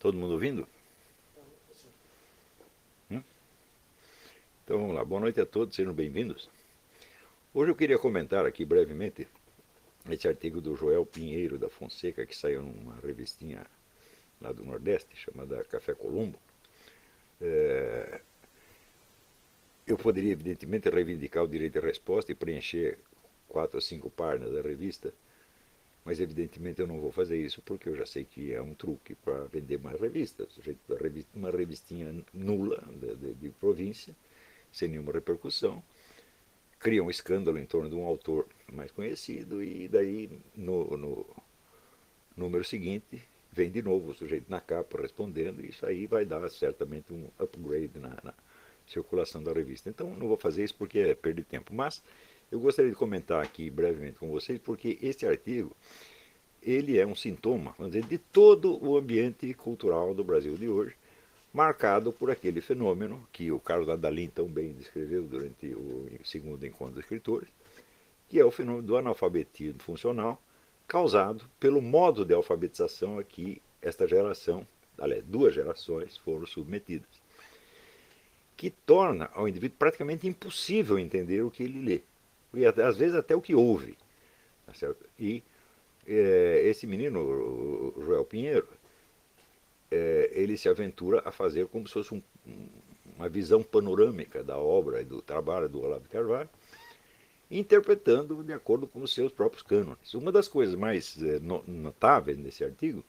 Todo mundo ouvindo? Hum? Então vamos lá. Boa noite a todos, sejam bem-vindos. Hoje eu queria comentar aqui brevemente esse artigo do Joel Pinheiro da Fonseca, que saiu numa revistinha lá do Nordeste, chamada Café Colombo. Eu poderia, evidentemente, reivindicar o direito de resposta e preencher 4 ou 5 páginas da revista, mas evidentemente eu não vou fazer isso porque eu já sei que é um truque para vender mais revistas. Uma revistinha nula de província, sem nenhuma repercussão, cria um escândalo em torno de um autor mais conhecido e daí no número seguinte vem de novo o sujeito na capa respondendo e isso aí vai dar certamente um upgrade na circulação da revista. Então não vou fazer isso porque é perder tempo, mas eu gostaria de comentar aqui brevemente com vocês porque este artigo ele é um sintoma, vamos dizer, de todo o ambiente cultural do Brasil de hoje, marcado por aquele fenômeno que o Carlos Adalim tão bem descreveu durante o segundo encontro dos escritores, que é o fenômeno do analfabetismo funcional causado pelo modo de alfabetização a que esta geração, aliás, 2 gerações, foram submetidas, que torna ao indivíduo praticamente impossível entender o que ele lê, e às vezes até o que ouve. Tá certo? E esse menino, o Joel Pinheiro, ele se aventura a fazer como se fosse uma visão panorâmica da obra e do trabalho do Olavo de Carvalho, interpretando de acordo com os seus próprios cânones. Uma das coisas mais notáveis nesse artigo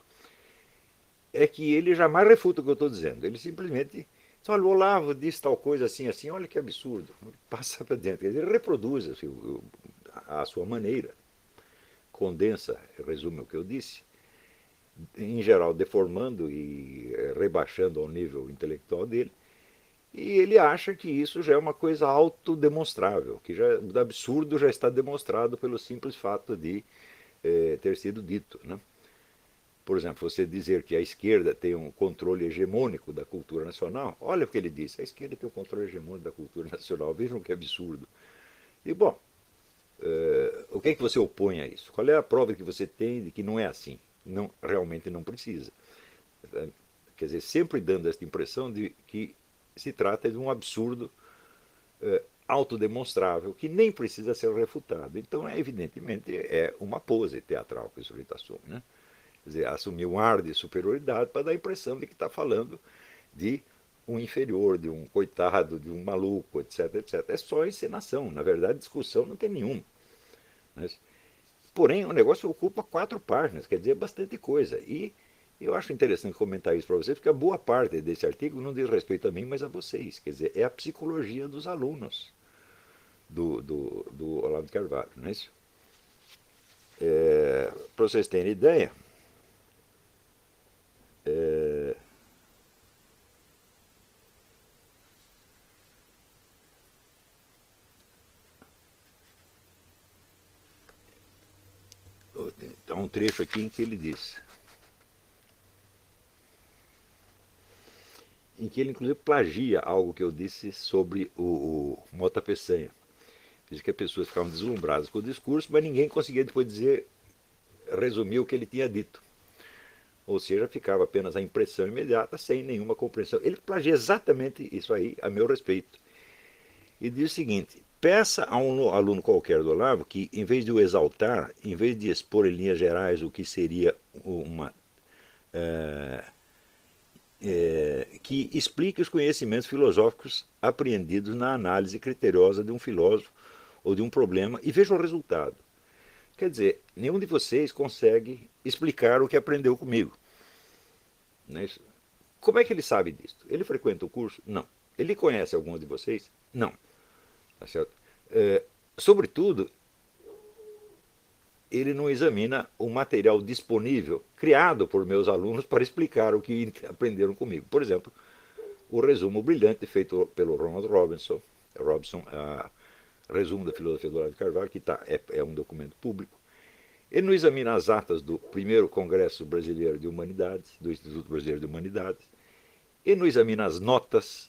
é que ele jamais refuta o que eu estou dizendo. Ele simplesmente diz, olha, o Olavo disse tal coisa assim, assim, olha que absurdo. Passa para dentro. Ele reproduz assim, a sua maneira, condensa, resume o que eu disse, em geral deformando e rebaixando ao nível intelectual dele, e ele acha que isso já é uma coisa autodemonstrável, que já, o absurdo já está demonstrado pelo simples fato de ter sido dito. Né? Por exemplo, você dizer que a esquerda tem um controle hegemônico da cultura nacional, olha o que ele disse, a esquerda tem um controle hegemônico da cultura nacional, vejam que absurdo. E, bom, o que é que você opõe a isso? Qual é a prova que você tem de que não é assim? Não, realmente não precisa. Quer dizer, sempre dando esta impressão de que se trata de um absurdo autodemonstrável que nem precisa ser refutado. Então, evidentemente, é uma pose teatral que o sujeito assume. Né? Quer dizer, assumir um ar de superioridade para dar a impressão de que está falando de um inferior, de um coitado, de um maluco, etc, etc. É só encenação. Na verdade, discussão não tem nenhuma. Mas, porém, o negócio ocupa 4 páginas, quer dizer, é bastante coisa. E eu acho interessante comentar isso para vocês, porque a boa parte desse artigo não diz respeito a mim, mas a vocês. Quer dizer, é a psicologia dos alunos do Olavo de Carvalho, não é isso? Para vocês terem ideia, é, há um trecho aqui em que ele diz, em que ele inclusive plagia algo que eu disse sobre o Mota Peçanha. Diz que as pessoas ficavam deslumbradas com o discurso, mas ninguém conseguia depois dizer, resumir o que ele tinha dito. Ou seja, ficava apenas a impressão imediata, sem nenhuma compreensão. Ele plagia exatamente isso aí, a meu respeito. E diz o seguinte, peça a um aluno qualquer do Olavo que, em vez de o exaltar, em vez de expor em linhas gerais o que seria uma... que explique os conhecimentos filosóficos apreendidos na análise criteriosa de um filósofo ou de um problema e veja o resultado. Quer dizer, nenhum de vocês consegue explicar o que aprendeu comigo. Não é isso? Como é que ele sabe disso? Ele frequenta o curso? Não. Ele conhece alguns de vocês? Não. Tá certo? Sobretudo, ele não examina o material disponível, criado por meus alunos para explicar o que aprenderam comigo. Por exemplo, o resumo brilhante feito pelo Ronald Robinson, resumo da filosofia do Olavo de Carvalho, que é um documento público. Ele não examina as atas do primeiro Congresso Brasileiro de Humanidades, do Instituto Brasileiro de Humanidades. Ele não examina as notas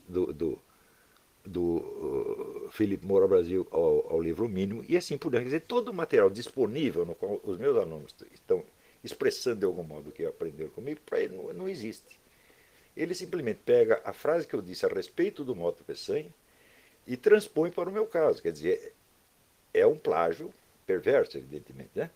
do Felipe Moura Brasil ao livro mínimo, e assim por diante. Quer dizer, todo o material disponível no qual os meus alunos estão expressando de algum modo o que aprenderam comigo, para ele não existe. Ele simplesmente pega a frase que eu disse a respeito do Motta Peçanha e transpõe para o meu caso. Quer dizer, é um plágio perverso, evidentemente, né?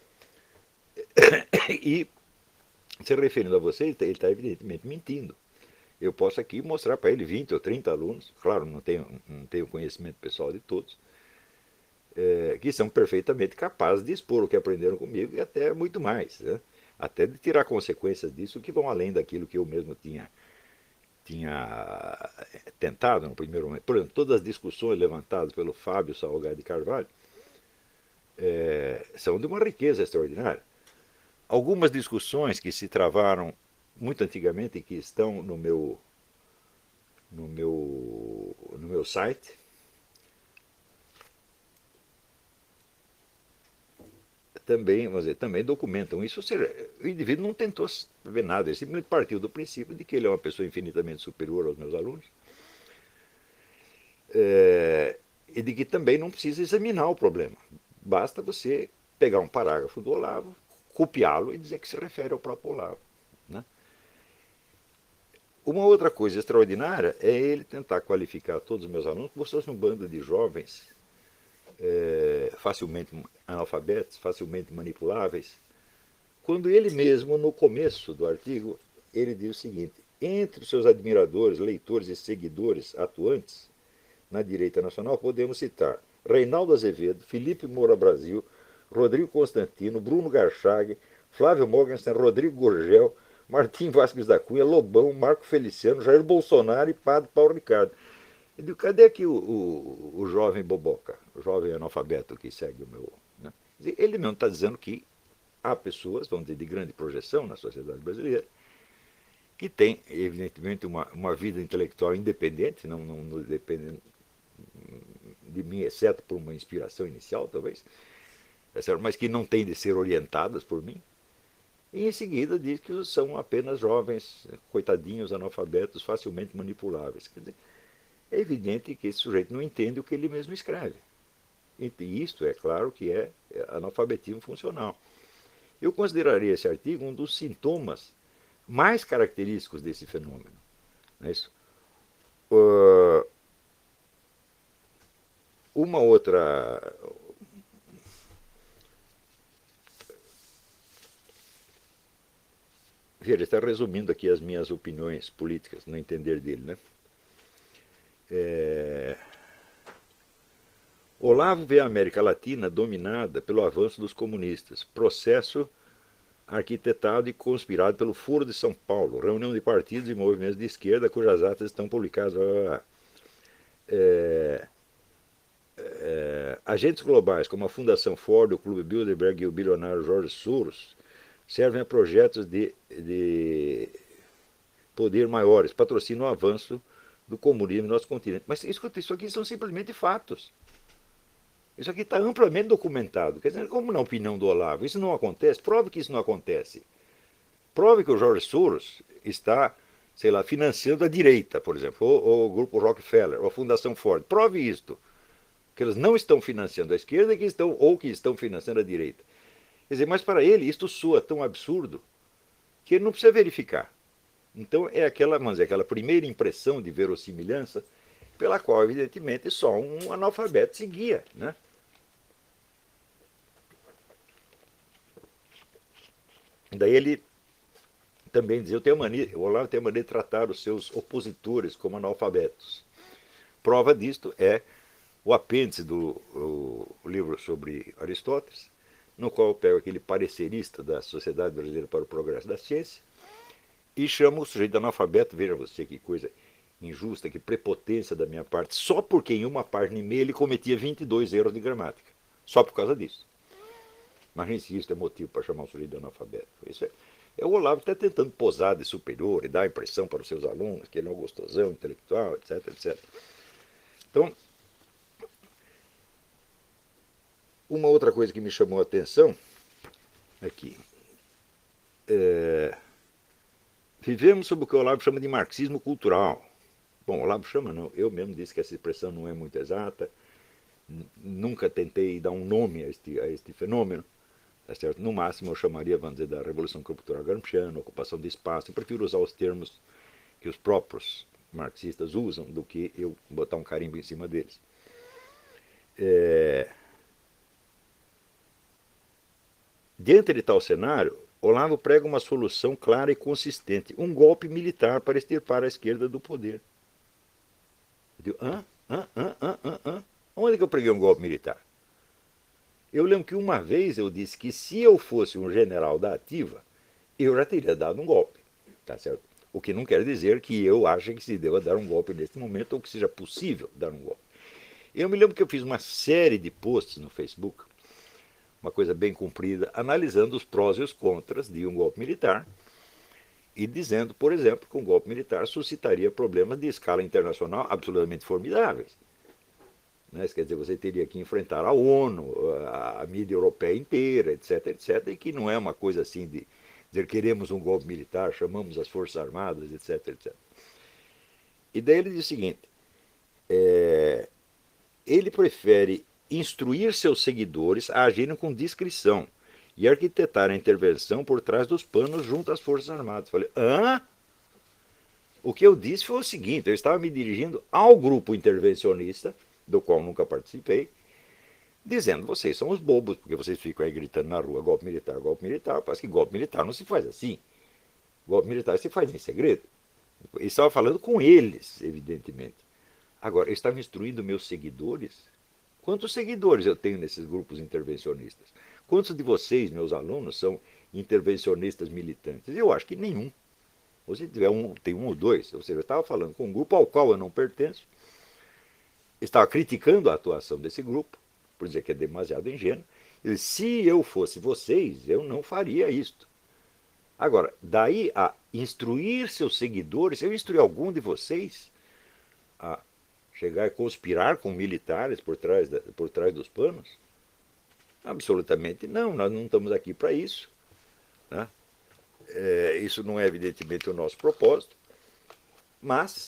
E, se referindo a você, ele está evidentemente mentindo. Eu posso aqui mostrar para ele 20 ou 30 alunos, claro, não tenho conhecimento pessoal de todos, que são perfeitamente capazes de expor o que aprenderam comigo e até muito mais, né? Até de tirar consequências disso que vão além daquilo que eu mesmo tinha tentado no primeiro momento. Por exemplo, todas as discussões levantadas pelo Fábio Salgado de Carvalho são de uma riqueza extraordinária. Algumas discussões que se travaram muito antigamente e que estão no meu site, também, vamos dizer, também documentam isso. Ou seja, o indivíduo não tentou ver nada, ele simplesmente partiu do princípio de que ele é uma pessoa infinitamente superior aos meus alunos, e de que também não precisa examinar o problema. Basta você pegar um parágrafo do Olavo, copiá-lo e dizer que se refere ao próprio Olavo, né? Uma outra coisa extraordinária é ele tentar qualificar todos os meus alunos como se fosse um bando de jovens facilmente analfabetos, facilmente manipuláveis, quando ele mesmo, no começo do artigo, ele diz o seguinte: entre os seus admiradores, leitores e seguidores atuantes na direita nacional, podemos citar Reinaldo Azevedo, Felipe Moura Brasil, Rodrigo Constantino, Bruno Garchag, Flávio Mogensen, Rodrigo Gurgel, Martim Vasquez da Cunha, Lobão, Marco Feliciano, Jair Bolsonaro e Padre Paulo Ricardo. Eu digo, cadê aqui o jovem boboca, o jovem analfabeto que segue o meu... Né? Ele mesmo está dizendo que há pessoas, vamos dizer, de grande projeção na sociedade brasileira, que têm, evidentemente, uma vida intelectual independente, não depende de mim, exceto por uma inspiração inicial, talvez, mas que não têm de ser orientadas por mim. E em seguida diz que são apenas jovens, coitadinhos, analfabetos, facilmente manipuláveis. Quer dizer, é evidente que esse sujeito não entende o que ele mesmo escreve. E isto, é claro, que é analfabetismo funcional. Eu consideraria esse artigo um dos sintomas mais característicos desse fenômeno. Não é isso? Uma outra... Veja, ele está resumindo aqui as minhas opiniões políticas, no entender dele, né? Olavo vê a América Latina dominada pelo avanço dos comunistas, processo arquitetado e conspirado pelo Foro de São Paulo, reunião de partidos e movimentos de esquerda cujas atas estão publicadas. Agentes globais como a Fundação Ford, o Clube Bilderberg e o bilionário George Soros servem a projetos de poder maiores, patrocinam o avanço do comunismo no nosso continente. Mas isso aqui são simplesmente fatos. Isso aqui está amplamente documentado. Quer dizer, como na opinião do Olavo, isso não acontece? Prove que isso não acontece. Prove que o George Soros está, sei lá, financiando a direita, por exemplo, ou o grupo Rockefeller, ou a Fundação Ford. Prove isto. Que eles não estão financiando a esquerda ou que estão financiando a direita. Quer dizer, mas para ele isto soa tão absurdo que ele não precisa verificar. Então é aquela primeira impressão de verossimilhança pela qual, evidentemente, só um analfabeto se guia, né? Daí ele também diz, o Olavo tem a mania de tratar os seus opositores como analfabetos. Prova disto é o apêndice do livro sobre Aristóteles, no qual eu pego aquele parecerista da Sociedade Brasileira para o Progresso da Ciência e chamo o sujeito de analfabeto. Veja você que coisa injusta, que prepotência da minha parte, só porque em uma página e meia ele cometia 22 erros de gramática. Só por causa disso. Imagina se isso é motivo para chamar o sujeito de analfabeto. Isso é o Olavo que está tentando posar de superior e dar a impressão para os seus alunos que ele é um gostosão intelectual, etc, etc. Então, uma outra coisa que me chamou a atenção aqui. Vivemos sob o que o Olavo chama de marxismo cultural. Bom, o Olavo chama, não. Eu mesmo disse que essa expressão não é muito exata. Nunca tentei dar um nome a este fenômeno. Tá certo? No máximo eu chamaria, vamos dizer, da Revolução Cultural Gramsciana, ocupação de espaço. Eu prefiro usar os termos que os próprios marxistas usam do que eu botar um carimbo em cima deles. Diante de tal cenário, Olavo prega uma solução clara e consistente, um golpe militar para extirpar a esquerda do poder. Eu digo, onde que eu preguei um golpe militar? Eu lembro que uma vez eu disse que se eu fosse um general da ativa, eu já teria dado um golpe, tá certo? O que não quer dizer que eu ache que se deva dar um golpe neste momento ou que seja possível dar um golpe. Eu me lembro que eu fiz uma série de posts no Facebook, uma coisa bem comprida, analisando os prós e os contras de um golpe militar e dizendo, por exemplo, que um golpe militar suscitaria problemas de escala internacional absolutamente formidáveis. Né? Quer dizer, você teria que enfrentar a ONU, a mídia europeia inteira, etc, etc, e que não é uma coisa assim de dizer queremos um golpe militar, chamamos as Forças Armadas, etc, etc. E daí ele diz o seguinte, ele prefere instruir seus seguidores a agirem com discrição e arquitetar a intervenção por trás dos panos junto às Forças Armadas. Falei, O que eu disse foi o seguinte, eu estava me dirigindo ao grupo intervencionista, do qual nunca participei, dizendo, vocês são os bobos, porque vocês ficam aí gritando na rua, golpe militar, parece que golpe militar não se faz assim. Golpe militar se faz em segredo. Eu estava falando com eles, evidentemente. Agora, eu estava instruindo meus seguidores. Quantos seguidores eu tenho nesses grupos intervencionistas? Quantos de vocês, meus alunos, são intervencionistas militantes? Eu acho que nenhum. Ou se tiver tem um ou dois. Ou seja, eu estava falando com um grupo ao qual eu não pertenço, estava criticando a atuação desse grupo, por dizer que é demasiado ingênuo. E se eu fosse vocês, eu não faria isto. Agora, daí a instruir seus seguidores, eu instruí algum de vocês a chegar a conspirar com militares por trás dos panos? Absolutamente não, nós não estamos aqui para isso. Né? Isso não é evidentemente o nosso propósito, mas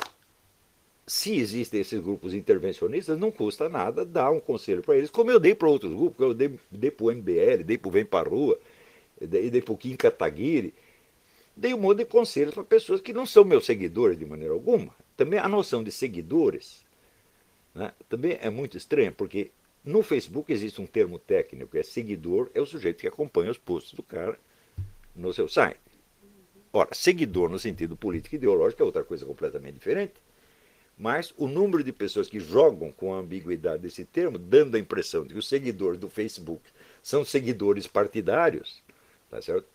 se existem esses grupos intervencionistas, não custa nada dar um conselho para eles, como eu dei para outros grupos, eu dei para o MBL, dei para o Vem para a Rua, dei para o Kim Kataguiri, dei um monte de conselhos para pessoas que não são meus seguidores de maneira alguma. Também a noção de seguidores, né, também é muito estranha, porque no Facebook existe um termo técnico, seguidor é o sujeito que acompanha os posts do cara no seu site. Ora, seguidor no sentido político e ideológico é outra coisa completamente diferente. Mas o número de pessoas que jogam com a ambiguidade desse termo, dando a impressão de que os seguidores do Facebook são seguidores partidários, tá certo?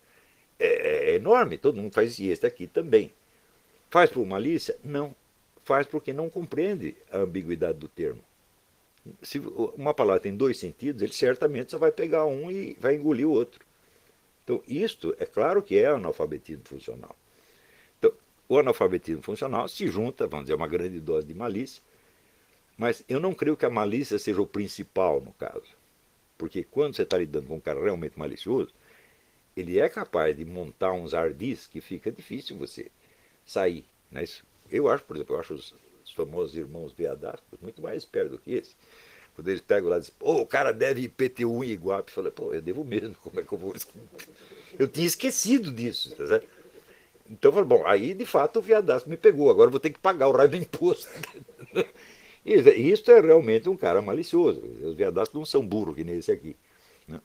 É enorme, todo mundo faz isso, e este aqui também. Faz por malícia? Não. Faz porque não compreende a ambiguidade do termo. Se uma palavra tem dois sentidos, ele certamente só vai pegar um e vai engolir o outro. Então, isto é claro que é analfabetismo funcional. Então, o analfabetismo funcional se junta, vamos dizer, uma grande dose de malícia, mas eu não creio que a malícia seja o principal no caso. Porque quando você está lidando com um cara realmente malicioso, ele é capaz de montar uns ardis que fica difícil você sair. Né? Eu acho, por exemplo, os famosos irmãos veadascos muito mais espertos do que esse. Quando eles pegam lá e dizem, o cara deve IPTU em Iguape. Eu falei, eu devo mesmo, como é que eu vou... Eu tinha esquecido disso, tá certo? Então, eu falei, bom, aí de fato o viadasco me pegou, agora eu vou ter que pagar o raio do imposto. Isso é realmente um cara malicioso. Os viadascos não são burros que nem esse aqui. Né?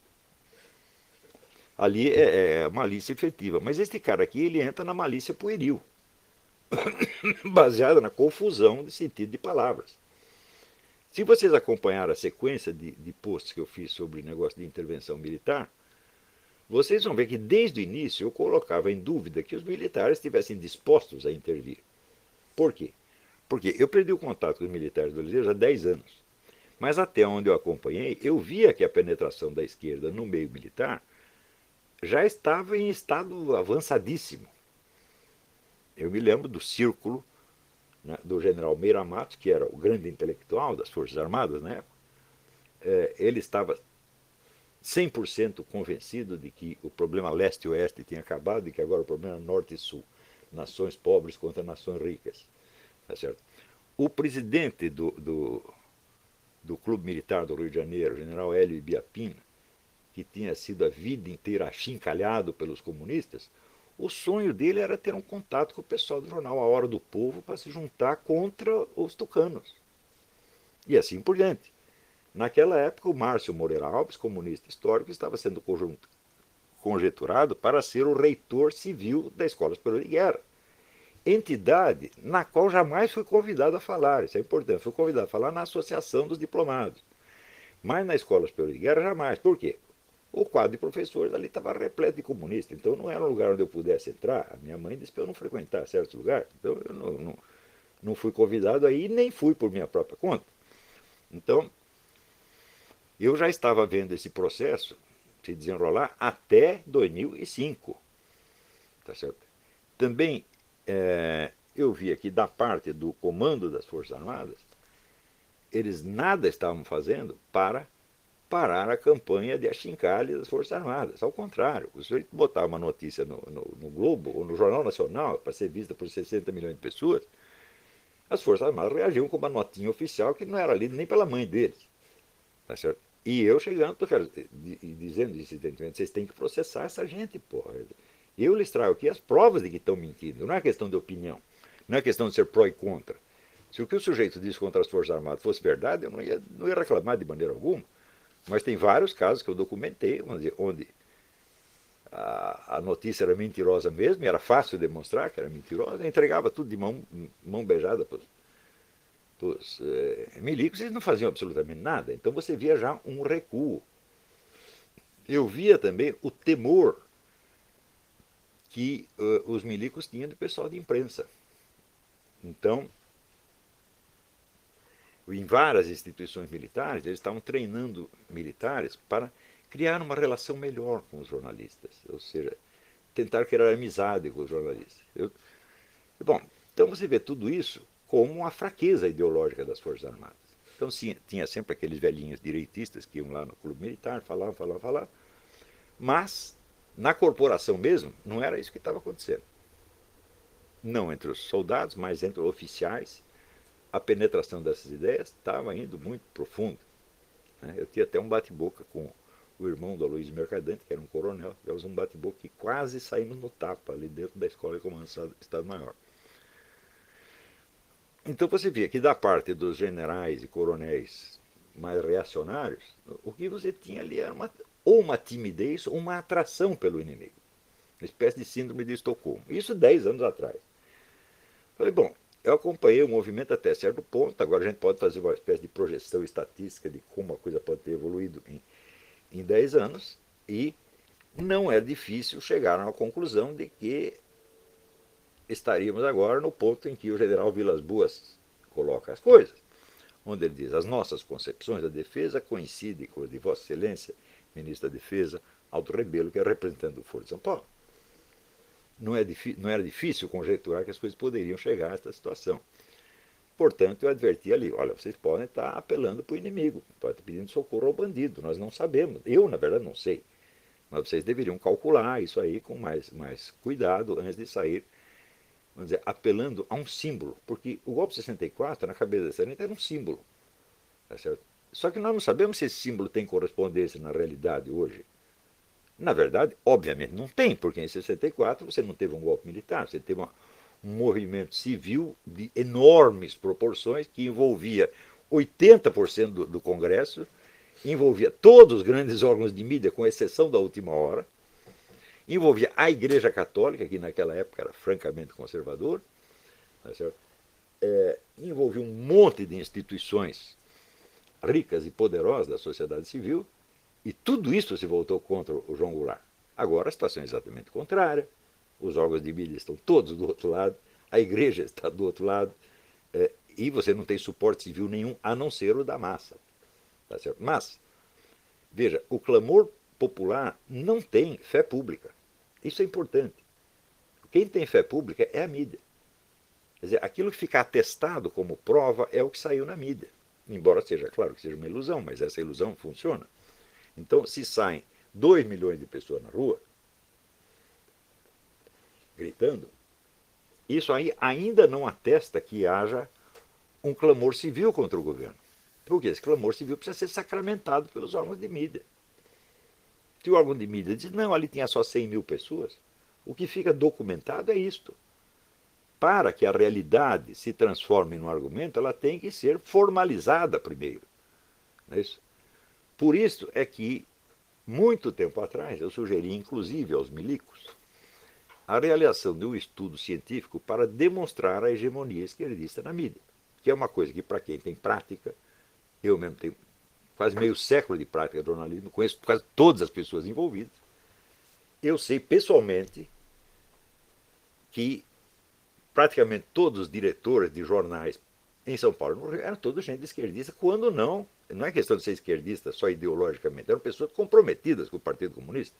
Ali é malícia efetiva. Mas este cara aqui, ele entra na malícia pueril, baseada na confusão de sentido de palavras. Se vocês acompanharam a sequência de posts que eu fiz sobre o negócio de intervenção militar, vocês vão ver que desde o início eu colocava em dúvida que os militares estivessem dispostos a intervir. Por quê? Porque eu perdi o contato com os militares brasileiros há 10 anos. Mas até onde eu acompanhei, eu via que a penetração da esquerda no meio militar já estava em estado avançadíssimo. Eu me lembro do círculo, né, do general Meira Matos, que era o grande intelectual das Forças Armadas na época. Ele estava 100% convencido de que o problema leste e oeste tinha acabado e que agora o problema é norte e sul. Nações pobres contra nações ricas. Tá certo? O presidente do Clube Militar do Rio de Janeiro, o general Hélio Ibiapina, que tinha sido a vida inteira achincalhado pelos comunistas, O sonho dele era ter um contato com o pessoal do jornal A Hora do Povo para se juntar contra os tucanos. E assim por diante. Naquela época, o Márcio Moreira Alves, comunista histórico, estava sendo conjeturado para ser o reitor civil da Escola Superior de Guerra. Entidade na qual jamais fui convidado a falar, isso é importante, fui convidado a falar na Associação dos Diplomados. Mas na Escola Superior de Guerra jamais. Por quê? O quadro de professores ali estava repleto de comunistas, então não era um lugar onde eu pudesse entrar. A minha mãe disse para eu não frequentar certos lugares, então eu não fui convidado aí, nem fui por minha própria conta. Então, eu já estava vendo esse processo se desenrolar até 2005. Tá certo? Também eu vi aqui da parte do comando das Forças Armadas, eles nada estavam fazendo para parar a campanha de achincalhe das Forças Armadas. Ao contrário, o senhor botar uma notícia no Globo ou no Jornal Nacional para ser vista por 60 milhões de pessoas, as Forças Armadas reagiam com uma notinha oficial que não era lida nem pela mãe deles. Tá certo? E eu chegando, dizendo, incidentalmente, vocês têm que processar essa gente, porra. Eu lhes trago aqui as provas de que estão mentindo. Não é questão de opinião. Não é questão de ser pró e contra. Se o que o sujeito disse contra as Forças Armadas fosse verdade, eu não ia reclamar de maneira alguma. Mas tem vários casos que eu documentei, onde a notícia era mentirosa mesmo, e era fácil demonstrar que era mentirosa, entregava tudo de mão beijada para os milicos, eles não faziam absolutamente nada. Então você via já um recuo. Eu via também o temor que os milicos tinham do pessoal de imprensa. Então, em várias instituições militares, eles estavam treinando militares para criar uma relação melhor com os jornalistas, ou seja, tentar criar amizade com os jornalistas. Bom, então você vê tudo isso como uma fraqueza ideológica das Forças Armadas. Então tinha sempre aqueles velhinhos direitistas que iam lá no clube militar, falavam, mas na corporação mesmo não era isso que estava acontecendo. Não entre os soldados, mas entre os oficiais, a penetração dessas ideias estava indo muito profundo. Eu tinha até um bate-boca com o irmão do Aloysio Mercadante, que era um coronel, tivemos um bate-boca que quase saímos no tapa ali dentro da escola de comando do Estado-Maior. Então você via que da parte dos generais e coronéis mais reacionários, o que você tinha ali era ou uma timidez ou uma atração pelo inimigo. Uma espécie de síndrome de Estocolmo. Isso 10 anos atrás. Falei, bom, eu acompanhei o movimento até certo ponto, agora a gente pode fazer uma espécie de projeção estatística de como a coisa pode ter evoluído em 10 anos, e não é difícil chegar a uma conclusão de que estaríamos agora no ponto em que o general Vilas Boas coloca as coisas, onde ele diz: as nossas concepções da defesa coincidem com as de Vossa Excelência, ministro da Defesa, Aldo Rebelo, que é representante do Foro de São Paulo. Não era difícil conjecturar que as coisas poderiam chegar a esta situação. Portanto, eu adverti ali: olha, vocês podem estar apelando para o inimigo, podem estar pedindo socorro ao bandido, nós não sabemos. Eu, na verdade, não sei. Mas vocês deveriam calcular isso aí com mais cuidado antes de sair, vamos dizer, apelando a um símbolo. Porque o golpe de 64, na cabeça da Sarney, era um símbolo. Tá certo? Só que nós não sabemos se esse símbolo tem correspondência na realidade hoje. Na verdade, obviamente não tem, porque em 64 você não teve um golpe militar, você teve um movimento civil de enormes proporções que envolvia 80% do Congresso, envolvia todos os grandes órgãos de mídia, com exceção da última hora, envolvia a Igreja Católica, que naquela época era francamente conservador, tá certo? Envolvia um monte de instituições ricas e poderosas da sociedade civil, e tudo isso se voltou contra o João Goulart. Agora a situação é exatamente contrária, os órgãos de mídia estão todos do outro lado, a igreja está do outro lado, e você não tem suporte civil nenhum, a não ser o da massa. Tá certo? Mas, veja, o clamor popular não tem fé pública. Isso é importante. Quem tem fé pública é a mídia. Quer dizer, aquilo que fica atestado como prova é o que saiu na mídia. Embora seja, claro, que seja uma ilusão, mas essa ilusão funciona. Então, se saem 2 milhões de pessoas na rua, gritando, isso aí ainda não atesta que haja um clamor civil contra o governo. Porque esse clamor civil precisa ser sacramentado pelos órgãos de mídia. Se o órgão de mídia diz: não, ali tinha só 100 mil pessoas, O que fica documentado é isto. Para que a realidade se transforme num argumento, ela tem que ser formalizada primeiro. Não é isso? Por isso é que, muito tempo atrás, eu sugeri, inclusive aos milicos, a realização de um estudo científico para demonstrar a hegemonia esquerdista na mídia, que é uma coisa que, para quem tem prática, eu mesmo tenho quase meio século de prática de jornalismo, conheço quase todas as pessoas envolvidas, eu sei pessoalmente que praticamente todos os diretores de jornais em São Paulo eram todos gente esquerdista, quando não é questão de ser esquerdista só ideologicamente, eram pessoas comprometidas com o Partido Comunista,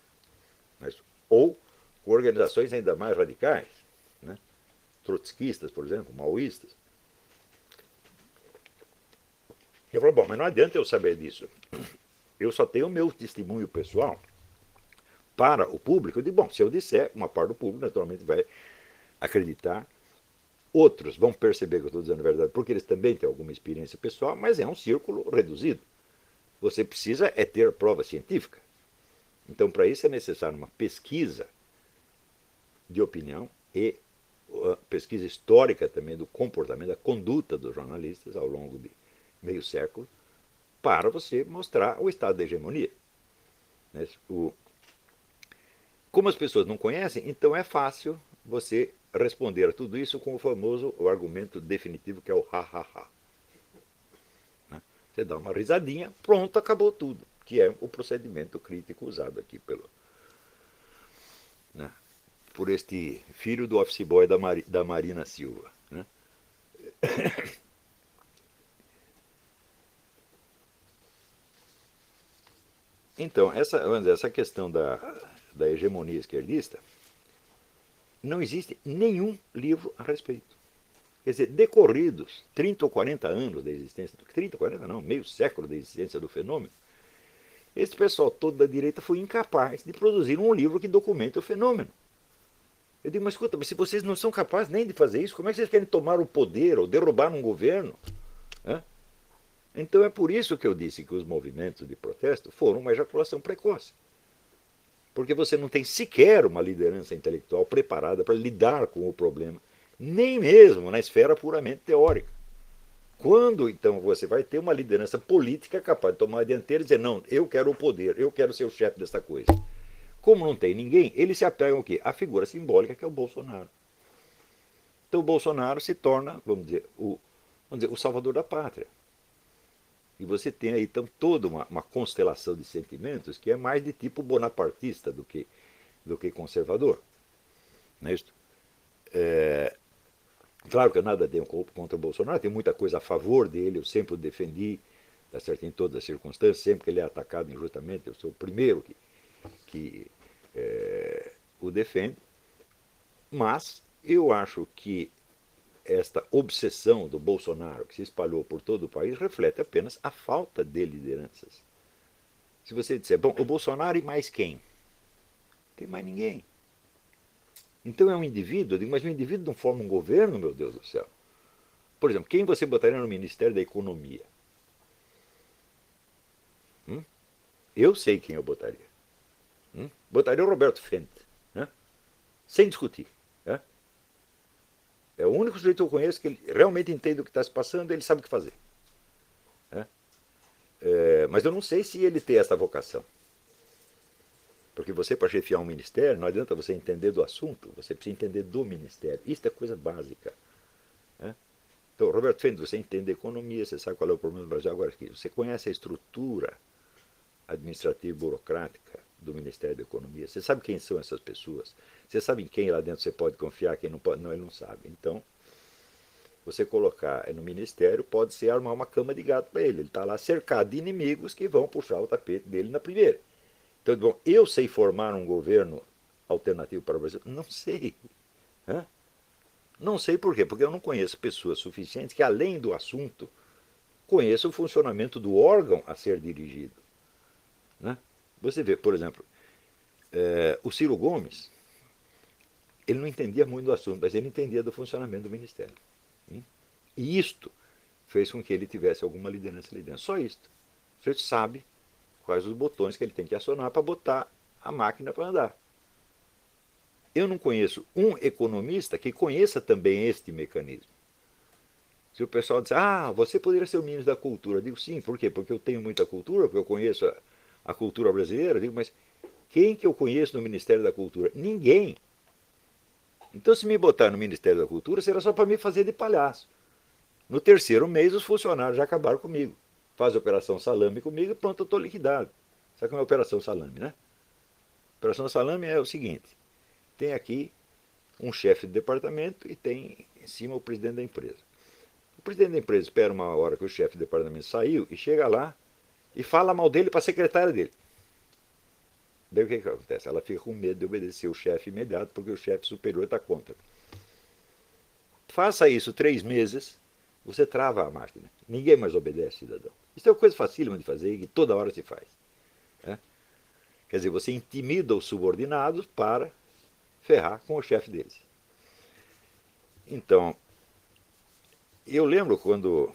ou com organizações ainda mais radicais, né? Trotskistas, por exemplo, maoístas. Eu falei, bom, mas não adianta eu saber disso. Eu só tenho o meu testemunho pessoal para o público. Eu digo, bom, se eu disser, uma parte do público naturalmente vai acreditar. Outros vão perceber que eu estou dizendo a verdade, porque eles também têm alguma experiência pessoal, mas é um círculo reduzido. Você precisa é ter prova científica. Então, para isso é necessário uma pesquisa de opinião e pesquisa histórica também do comportamento, da conduta dos jornalistas ao longo de meio século, para você mostrar o estado da hegemonia. Como as pessoas não conhecem, então é fácil você responder a tudo isso com o famoso o argumento definitivo, que é o ha-ha-ha. Você dá uma risadinha, pronto, acabou tudo, que é o procedimento crítico usado aqui por este filho do office boy da Marina Silva. Né? Então, essa questão da hegemonia esquerdista, não existe nenhum livro a respeito. Quer dizer, decorridos 30 ou 40 anos da existência, 30 ou 40 não, meio século da existência do fenômeno, esse pessoal todo da direita foi incapaz de produzir um livro que documente o fenômeno. Eu digo, mas escuta, mas se vocês não são capazes nem de fazer isso, como é que vocês querem tomar o poder ou derrubar um governo? Então é por isso que eu disse que os movimentos de protesto foram uma ejaculação precoce. Porque você não tem sequer uma liderança intelectual preparada para lidar com o problema, nem mesmo na esfera puramente teórica. Quando, então, você vai ter uma liderança política capaz de tomar a dianteira e dizer, não, eu quero o poder, eu quero ser o chefe dessa coisa. Como não tem ninguém, eles se apegam ao quê? A figura simbólica que é o Bolsonaro. Então o Bolsonaro se torna, vamos dizer, o salvador da pátria. E você tem aí então toda uma constelação de sentimentos que é mais de tipo bonapartista do que conservador. Não é isso? Claro que eu nada tenho contra o Bolsonaro, tem muita coisa a favor dele, eu sempre o defendi, tá certo, em todas as circunstâncias, sempre que ele é atacado injustamente, eu sou o primeiro que o defende. Mas eu acho que esta obsessão do Bolsonaro, que se espalhou por todo o país, reflete apenas a falta de lideranças. Se você disser, bom, o Bolsonaro e mais quem? Não tem mais ninguém. Então é um indivíduo, eu digo, mas o indivíduo não forma um governo, meu Deus do céu. Por exemplo, quem você botaria no Ministério da Economia? Eu sei quem eu botaria. Botaria o Roberto Fente, né? Sem discutir. Né? É o único sujeito que eu conheço que ele realmente entende o que está se passando e ele sabe o que fazer. Né? Mas eu não sei se ele tem essa vocação. Porque você, para chefiar um ministério, não adianta você entender do assunto, você precisa entender do ministério. Isso é coisa básica. Né? Então, Roberto Fente, você entende economia, você sabe qual é o problema do Brasil. Agora, você conhece a estrutura administrativa e burocrática do Ministério da Economia, você sabe quem são essas pessoas, você sabe em quem lá dentro você pode confiar, quem não pode, não, ele não sabe. Então, você colocar no ministério pode ser armar uma cama de gato para ele está lá cercado de inimigos que vão puxar o tapete dele na primeira. Então, bom, eu sei formar um governo alternativo para o Brasil? Não sei. Não sei por quê, porque eu não conheço pessoas suficientes que, além do assunto, conheçam o funcionamento do órgão a ser dirigido. Né? Você vê, por exemplo, o Ciro Gomes, ele não entendia muito do assunto, mas ele entendia do funcionamento do Ministério. E isto fez com que ele tivesse alguma liderança ali dentro. Só isto. Você sabe quais os botões que ele tem que acionar para botar a máquina para andar. Eu não conheço um economista que conheça também este mecanismo. Se o pessoal diz, você poderia ser o ministro da cultura, eu digo sim, por quê? Porque eu tenho muita cultura, porque eu conheço a cultura brasileira, eu digo, mas quem que eu conheço no Ministério da Cultura? Ninguém. Então, se me botar no Ministério da Cultura, será só para me fazer de palhaço. No terceiro mês, os funcionários já acabaram comigo. Faz a operação salame comigo e pronto, eu estou liquidado. Sabe como é a operação salame, né? A operação salame é o seguinte: tem aqui um chefe de departamento e tem em cima o presidente da empresa. O presidente da empresa espera uma hora que o chefe de departamento saiu e chega lá e fala mal dele para a secretária dele. Daí o que acontece? Ela fica com medo de obedecer o chefe imediato porque o chefe superior está contra. Faça isso 3 meses, você trava a máquina. Ninguém mais obedece, cidadão. Isso é uma coisa facílima de fazer e que toda hora se faz. Né? Quer dizer, você intimida os subordinados para ferrar com o chefe deles. Então, eu lembro quando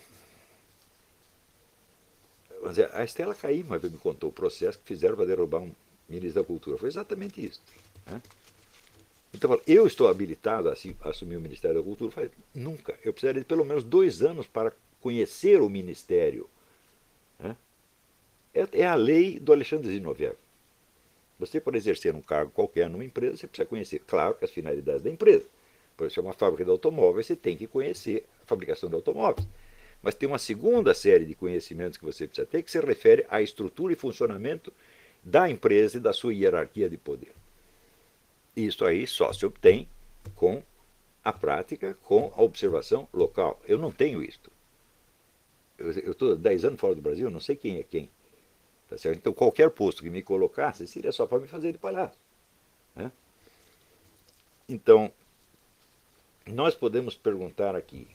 a Estela Caima me contou o processo que fizeram para derrubar um ministro da Cultura. Foi exatamente isso. Né? Então, eu estou habilitado a assumir o Ministério da Cultura? Eu falei, nunca. Eu precisaria de pelo menos 2 anos para conhecer o Ministério. Né? É a lei do Alexandre Zinoviev. Você, para exercer um cargo qualquer numa empresa, você precisa conhecer, claro, que as finalidades da empresa. Por exemplo, se é uma fábrica de automóveis, você tem que conhecer a fabricação de automóveis. Mas tem uma segunda série de conhecimentos que você precisa ter, que se refere à estrutura e funcionamento da empresa e da sua hierarquia de poder. Isso aí só se obtém com a prática, com a observação local. Eu não tenho isto. Eu estou 10 anos fora do Brasil, eu não sei quem é quem. Tá certo? Então, qualquer posto que me colocasse seria só para me fazer de palhaço. Né? Então, nós podemos perguntar aqui: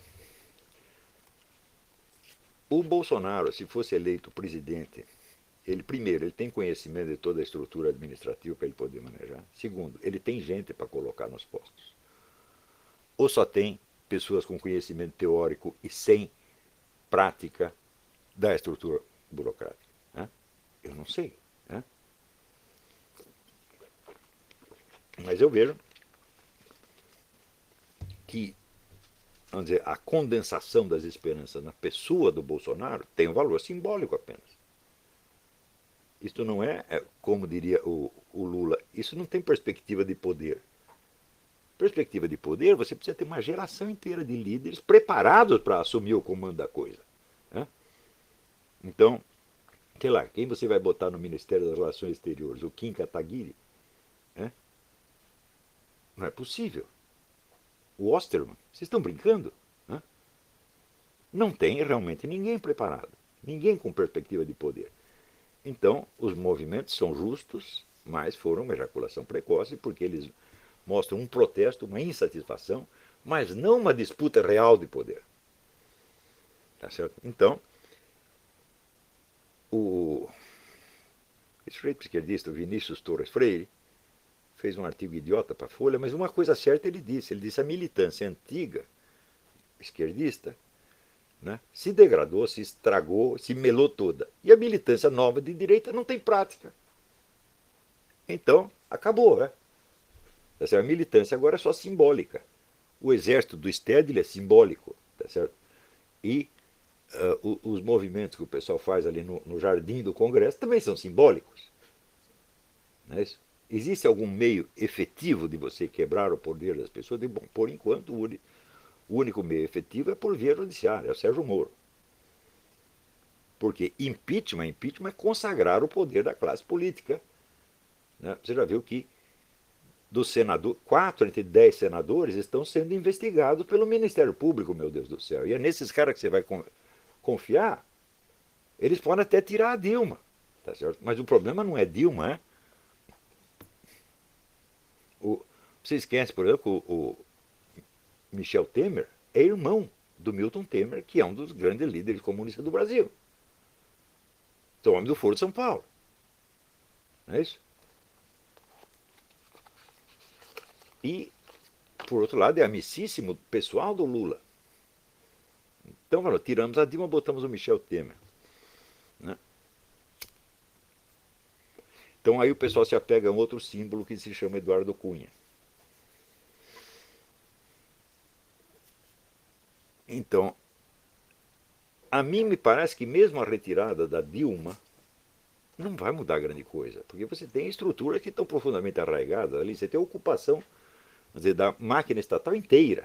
o Bolsonaro, se fosse eleito presidente, primeiro, ele tem conhecimento de toda a estrutura administrativa para ele poder manejar. Segundo, ele tem gente para colocar nos postos. Ou só tem pessoas com conhecimento teórico e sem prática da estrutura burocrática? Né? Eu não sei. Né? Mas eu vejo que, vamos dizer, a condensação das esperanças na pessoa do Bolsonaro tem um valor simbólico apenas. Isto não como diria o Lula, isso não tem perspectiva de poder. Perspectiva de poder, você precisa ter uma geração inteira de líderes preparados para assumir o comando da coisa. Né? Então, sei lá, quem você vai botar no Ministério das Relações Exteriores? O Kim Kataguiri? Né? Não é possível. O Osterman? Vocês estão brincando? Né? Não tem realmente ninguém preparado. Ninguém com perspectiva de poder. Então, os movimentos são justos, mas foram uma ejaculação precoce, porque eles mostram um protesto, uma insatisfação, mas não uma disputa real de poder. Tá certo? Então, esse sujeito esquerdista, Vinícius Torres Freire, fez um artigo idiota para a Folha, mas uma coisa certa ele disse a militância antiga, esquerdista, né, se degradou, se estragou, se melou toda. E a militância nova de direita não tem prática. Então, acabou, né? A militância agora é só simbólica. O exército do Stedley é simbólico, tá certo? E os movimentos que o pessoal faz ali no jardim do Congresso também são simbólicos. Não é isso? Existe algum meio efetivo de você quebrar o poder das pessoas? Bom, por enquanto, o único meio efetivo é por via judiciária, é o Sérgio Moro. Porque impeachment é consagrar o poder da classe política. Né? Você já viu que dos senadores, 4 entre 10 senadores estão sendo investigados pelo Ministério Público, meu Deus do céu. E é nesses caras que você vai confiar. Eles podem até tirar a Dilma, tá certo? Mas o problema não é Dilma, é? Você esquece, por exemplo, o Michel Temer é irmão do Milton Temer, que é um dos grandes líderes comunistas do Brasil. Então, homem do Foro de São Paulo. Não é isso? E, por outro lado, é amicíssimo pessoal do Lula. Então, tiramos a Dilma, botamos o Michel Temer. Né? Então, aí o pessoal se apega a um outro símbolo que se chama Eduardo Cunha. Então, a mim me parece que mesmo a retirada da Dilma não vai mudar grande coisa, porque você tem estruturas que estão profundamente arraigadas ali, você tem a ocupação, quer dizer, da máquina estatal inteira,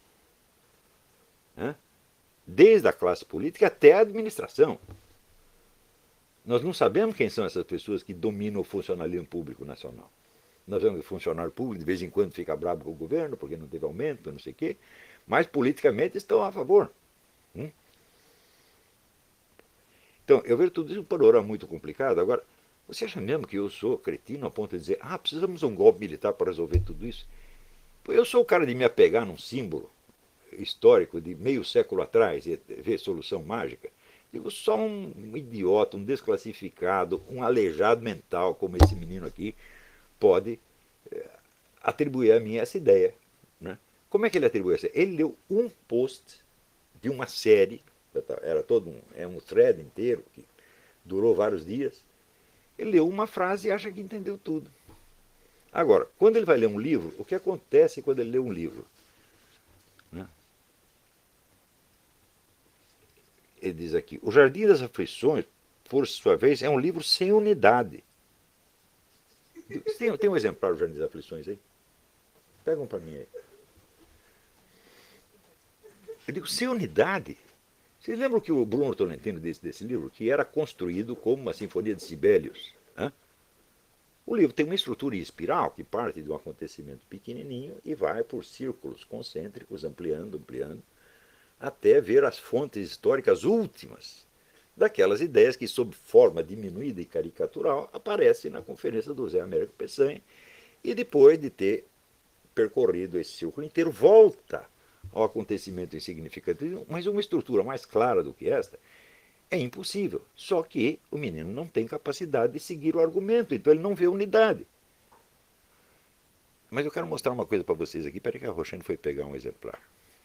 né? Desde a classe política até a administração. Nós não sabemos quem são essas pessoas que dominam o funcionalismo público nacional. Nós vemos que o funcionário público de vez em quando fica bravo com o governo porque não teve aumento, não sei o quê, mas politicamente estão a favor. Então, eu vejo tudo isso um panorama muito complicado. Agora, você acha mesmo que eu sou cretino a ponto de dizer, precisamos de um golpe militar para resolver tudo isso? Eu sou o cara de me apegar num símbolo histórico de meio século atrás e ver solução mágica. Digo, só um idiota, um desclassificado, um aleijado mental como esse menino aqui pode atribuir a mim essa ideia. Né? Como é que ele atribui essa ideia? Ele leu um post de uma série, era todo um thread inteiro, que durou vários dias. Ele leu uma frase e acha que entendeu tudo. Agora, quando ele vai ler um livro, o que acontece quando ele lê um livro? Né? Ele diz aqui, O Jardim das Aflições, por sua vez, é um livro sem unidade. Tem um exemplar do Jardim das Aflições aí? Pega um para mim aí. Eu digo, sem unidade? Vocês lembram que o Bruno Tolentino disse desse livro? Que era construído como uma sinfonia de Sibelius. Né? O livro tem uma estrutura em espiral que parte de um acontecimento pequenininho e vai por círculos concêntricos, ampliando, até ver as fontes históricas últimas daquelas ideias que, sob forma diminuída e caricatural, aparecem na conferência do José Américo Peçanha e, depois de ter percorrido esse círculo inteiro, volta ao acontecimento insignificante. Mas uma estrutura mais clara do que esta é impossível. Só que o menino não tem capacidade de seguir o argumento, então ele não vê unidade. Mas eu quero mostrar uma coisa para vocês aqui. Peraí que a Roxane foi pegar um exemplar.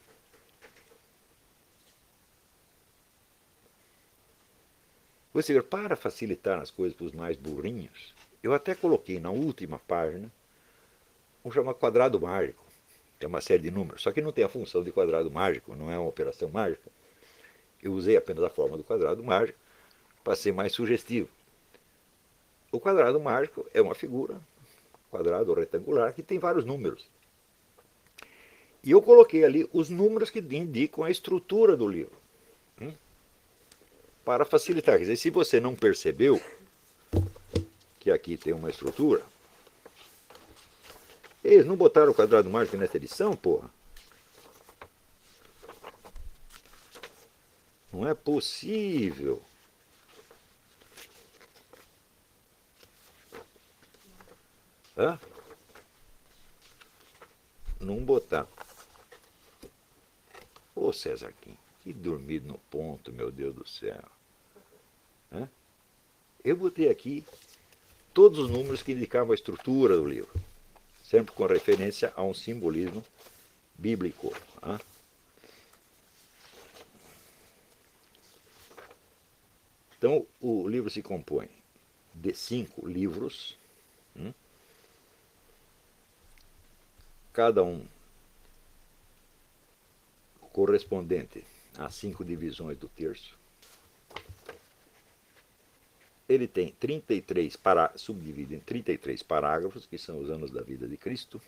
Você vê, para facilitar as coisas para os mais burrinhos, eu até coloquei na última página um chamado quadrado mágico. Tem uma série de números, só que não tem a função de quadrado mágico, não é uma operação mágica. Eu usei apenas a forma do quadrado mágico para ser mais sugestivo. O quadrado mágico é uma figura, quadrado ou retangular, que tem vários números. E eu coloquei ali os números que indicam a estrutura do livro. Para facilitar. Quer dizer, se você não percebeu que aqui tem uma estrutura, eles não botaram o quadrado mágico nessa edição, porra? Não é possível. Hã? Não botar. Ô César Kim, que dormido no ponto, meu Deus do céu. Hã? Eu botei aqui todos os números que indicavam a estrutura do livro, sempre com referência a um simbolismo bíblico. Hã? Então, o livro se compõe de 5 livros, cada um correspondente a 5 divisões do terço. Ele tem 33 subdividido em 33 parágrafos, que são os anos da vida de Cristo.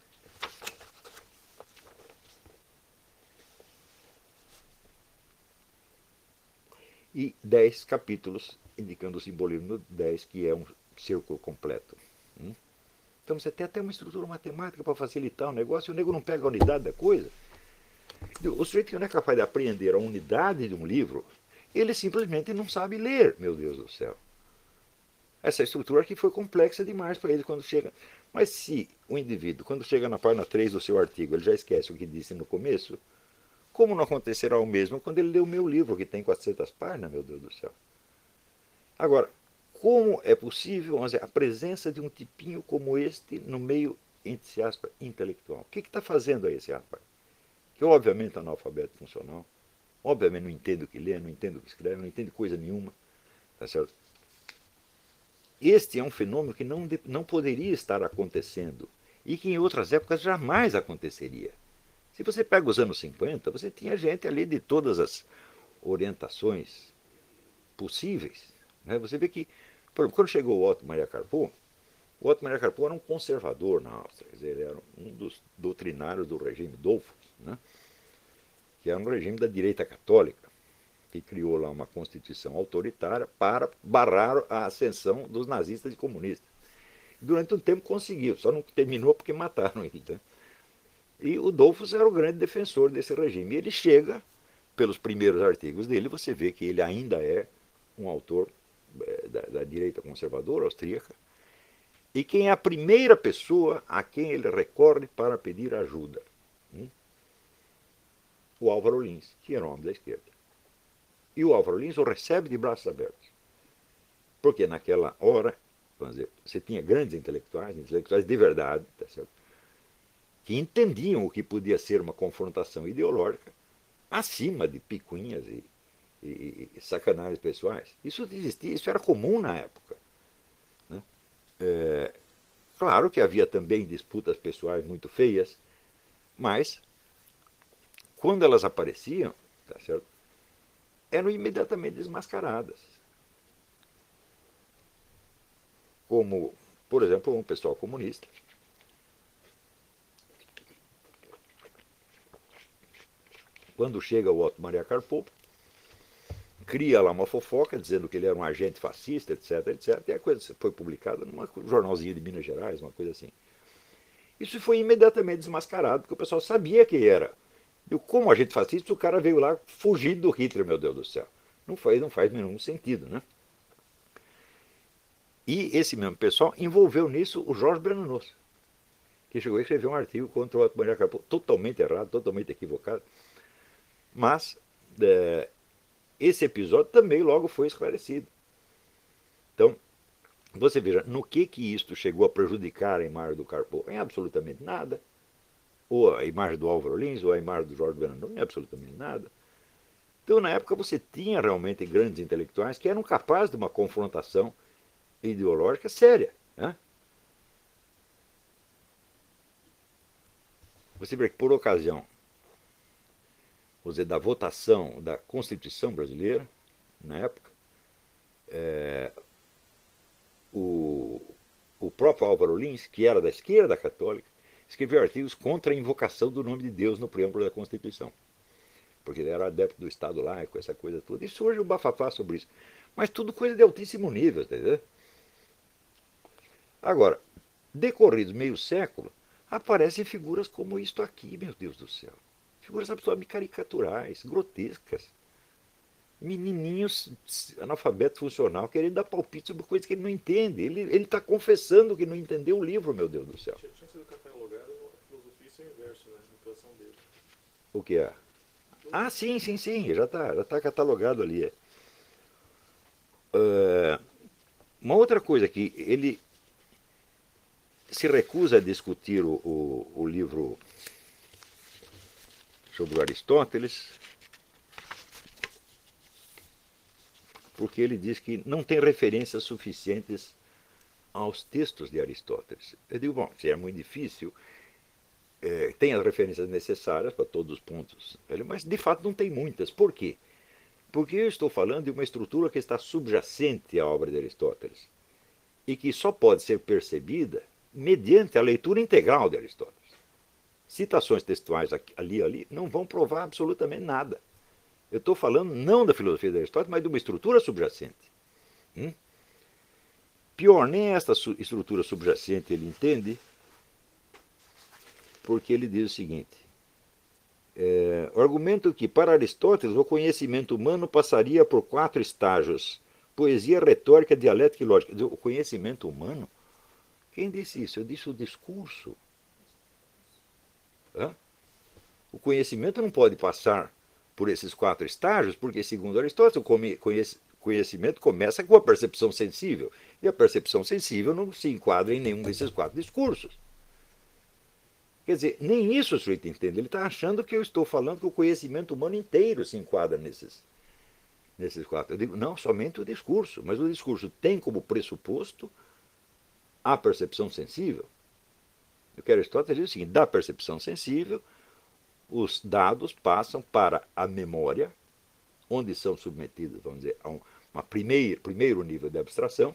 E 10 capítulos, indicando o simbolismo 10, que é um círculo completo. Então você tem até uma estrutura matemática para facilitar o negócio, e o nego não pega a unidade da coisa. O sujeito que não é capaz de apreender a unidade de um livro, ele simplesmente não sabe ler, meu Deus do céu. Essa estrutura aqui foi complexa demais para ele quando chega. Mas se o indivíduo, quando chega na página 3 do seu artigo, ele já esquece o que disse no começo, como não acontecerá o mesmo quando ele lê o meu livro, que tem 400 páginas, meu Deus do céu. Agora, como é possível, vamos dizer, a presença de um tipinho como este no meio, entre aspas, intelectual? O que está fazendo aí esse rapaz? Que obviamente é analfabeto funcional, obviamente não entende o que lê, não entende o que escreve, não entende coisa nenhuma. Tá certo? Este é um fenômeno que não poderia estar acontecendo e que em outras épocas jamais aconteceria. Se você pega os anos 50, você tinha gente ali de todas as orientações possíveis. Né? Você vê que, por exemplo, quando chegou o Otto Maria Carpo, o Otto Maria Carpo era um conservador na Áustria, quer dizer, ele era um dos doutrinários do regime Dollfuss, né? Que era um regime da direita católica, que criou lá uma constituição autoritária para barrar a ascensão dos nazistas e comunistas. Durante um tempo conseguiu, só não terminou porque mataram ele. Né? E o Dollfuss era o grande defensor desse regime. E ele chega, pelos primeiros artigos dele, você vê que ele ainda é um autor da direita conservadora austríaca, e quem é a primeira pessoa a quem ele recorre para pedir ajuda? O Álvaro Lins, que era um homem da esquerda. E o Álvaro Lins o recebe de braços abertos. Porque naquela hora, vamos dizer, você tinha grandes intelectuais de verdade, tá certo? Que entendiam o que podia ser uma confrontação ideológica acima de picuinhas e sacanagens pessoais. Isso existia, isso era comum na época. Né? Claro que havia também disputas pessoais muito feias, mas quando elas apareciam, tá certo? Eram imediatamente desmascaradas. Como, por exemplo, um pessoal comunista quando chega o Otto Maria Carpo, cria lá uma fofoca dizendo que ele era um agente fascista, etc, etc, e a coisa foi publicada num jornalzinho de Minas Gerais, uma coisa assim. Isso foi imediatamente desmascarado, porque o pessoal sabia que era. E como agente fascista, o cara veio lá fugir do Hitler, meu Deus do céu. Não faz nenhum sentido, né? E esse mesmo pessoal envolveu nisso o Jorge Bernanos, que chegou a escrever um artigo contra o Otto Maria Carpo, totalmente errado, totalmente equivocado. Mas esse episódio também logo foi esclarecido. Então, você veja, no que isto chegou a prejudicar a imagem do Carpo? Em absolutamente nada. Ou a imagem do Álvaro Lins, ou a imagem do Jorge Bernanos, em absolutamente nada. Então, na época, você tinha realmente grandes intelectuais que eram capazes de uma confrontação ideológica séria. Né? Você vê que, por ocasião, vou dizer, da votação da Constituição brasileira, na época, o próprio Álvaro Lins, que era da esquerda católica, escreveu artigos contra a invocação do nome de Deus no preâmbulo da Constituição. Porque ele era adepto do Estado laico, essa coisa toda. E surge um bafafá sobre isso. Mas tudo coisa de altíssimo nível, entendeu? Agora, decorridos meio século, aparecem figuras como isto aqui, meu Deus do céu. Figuras absolutamente caricaturais, grotescas. Menininhos analfabeto funcional querendo dar palpite sobre coisas que ele não entende. Ele está confessando que não entendeu o livro, meu Deus do céu. Tinha sido catalogado a filosofia e seu inverso, né? Na atuação dele. O que é? Ah, sim, já tá catalogado ali. Uma outra coisa que ele se recusa a discutir o livro sobre o Aristóteles, porque ele diz que não tem referências suficientes aos textos de Aristóteles. Eu digo, bom, se é muito difícil, tem as referências necessárias para todos os pontos, mas de fato não tem muitas. Por quê? Porque eu estou falando de uma estrutura que está subjacente à obra de Aristóteles e que só pode ser percebida mediante a leitura integral de Aristóteles. Citações textuais ali não vão provar absolutamente nada. Eu estou falando não da filosofia de Aristóteles, mas de uma estrutura subjacente. Pior, nem esta estrutura subjacente ele entende, porque ele diz o seguinte: o argumento que, para Aristóteles, o conhecimento humano passaria por 4 estágios: poesia, retórica, dialética e lógica. O conhecimento humano? Quem disse isso? Eu disse o discurso. O conhecimento não pode passar por esses 4 estágios, porque, segundo Aristóteles, o conhecimento começa com a percepção sensível. E a percepção sensível não se enquadra em nenhum desses 4 discursos. Quer dizer, nem isso o sujeito entende. Ele está achando que eu estou falando que o conhecimento humano inteiro se enquadra nesses 4. Eu digo, não, somente o discurso. Mas o discurso tem como pressuposto a percepção sensível. O que Aristóteles diz o seguinte: da percepção sensível, os dados passam para a memória, onde são submetidos, vamos dizer, a primeiro nível de abstração,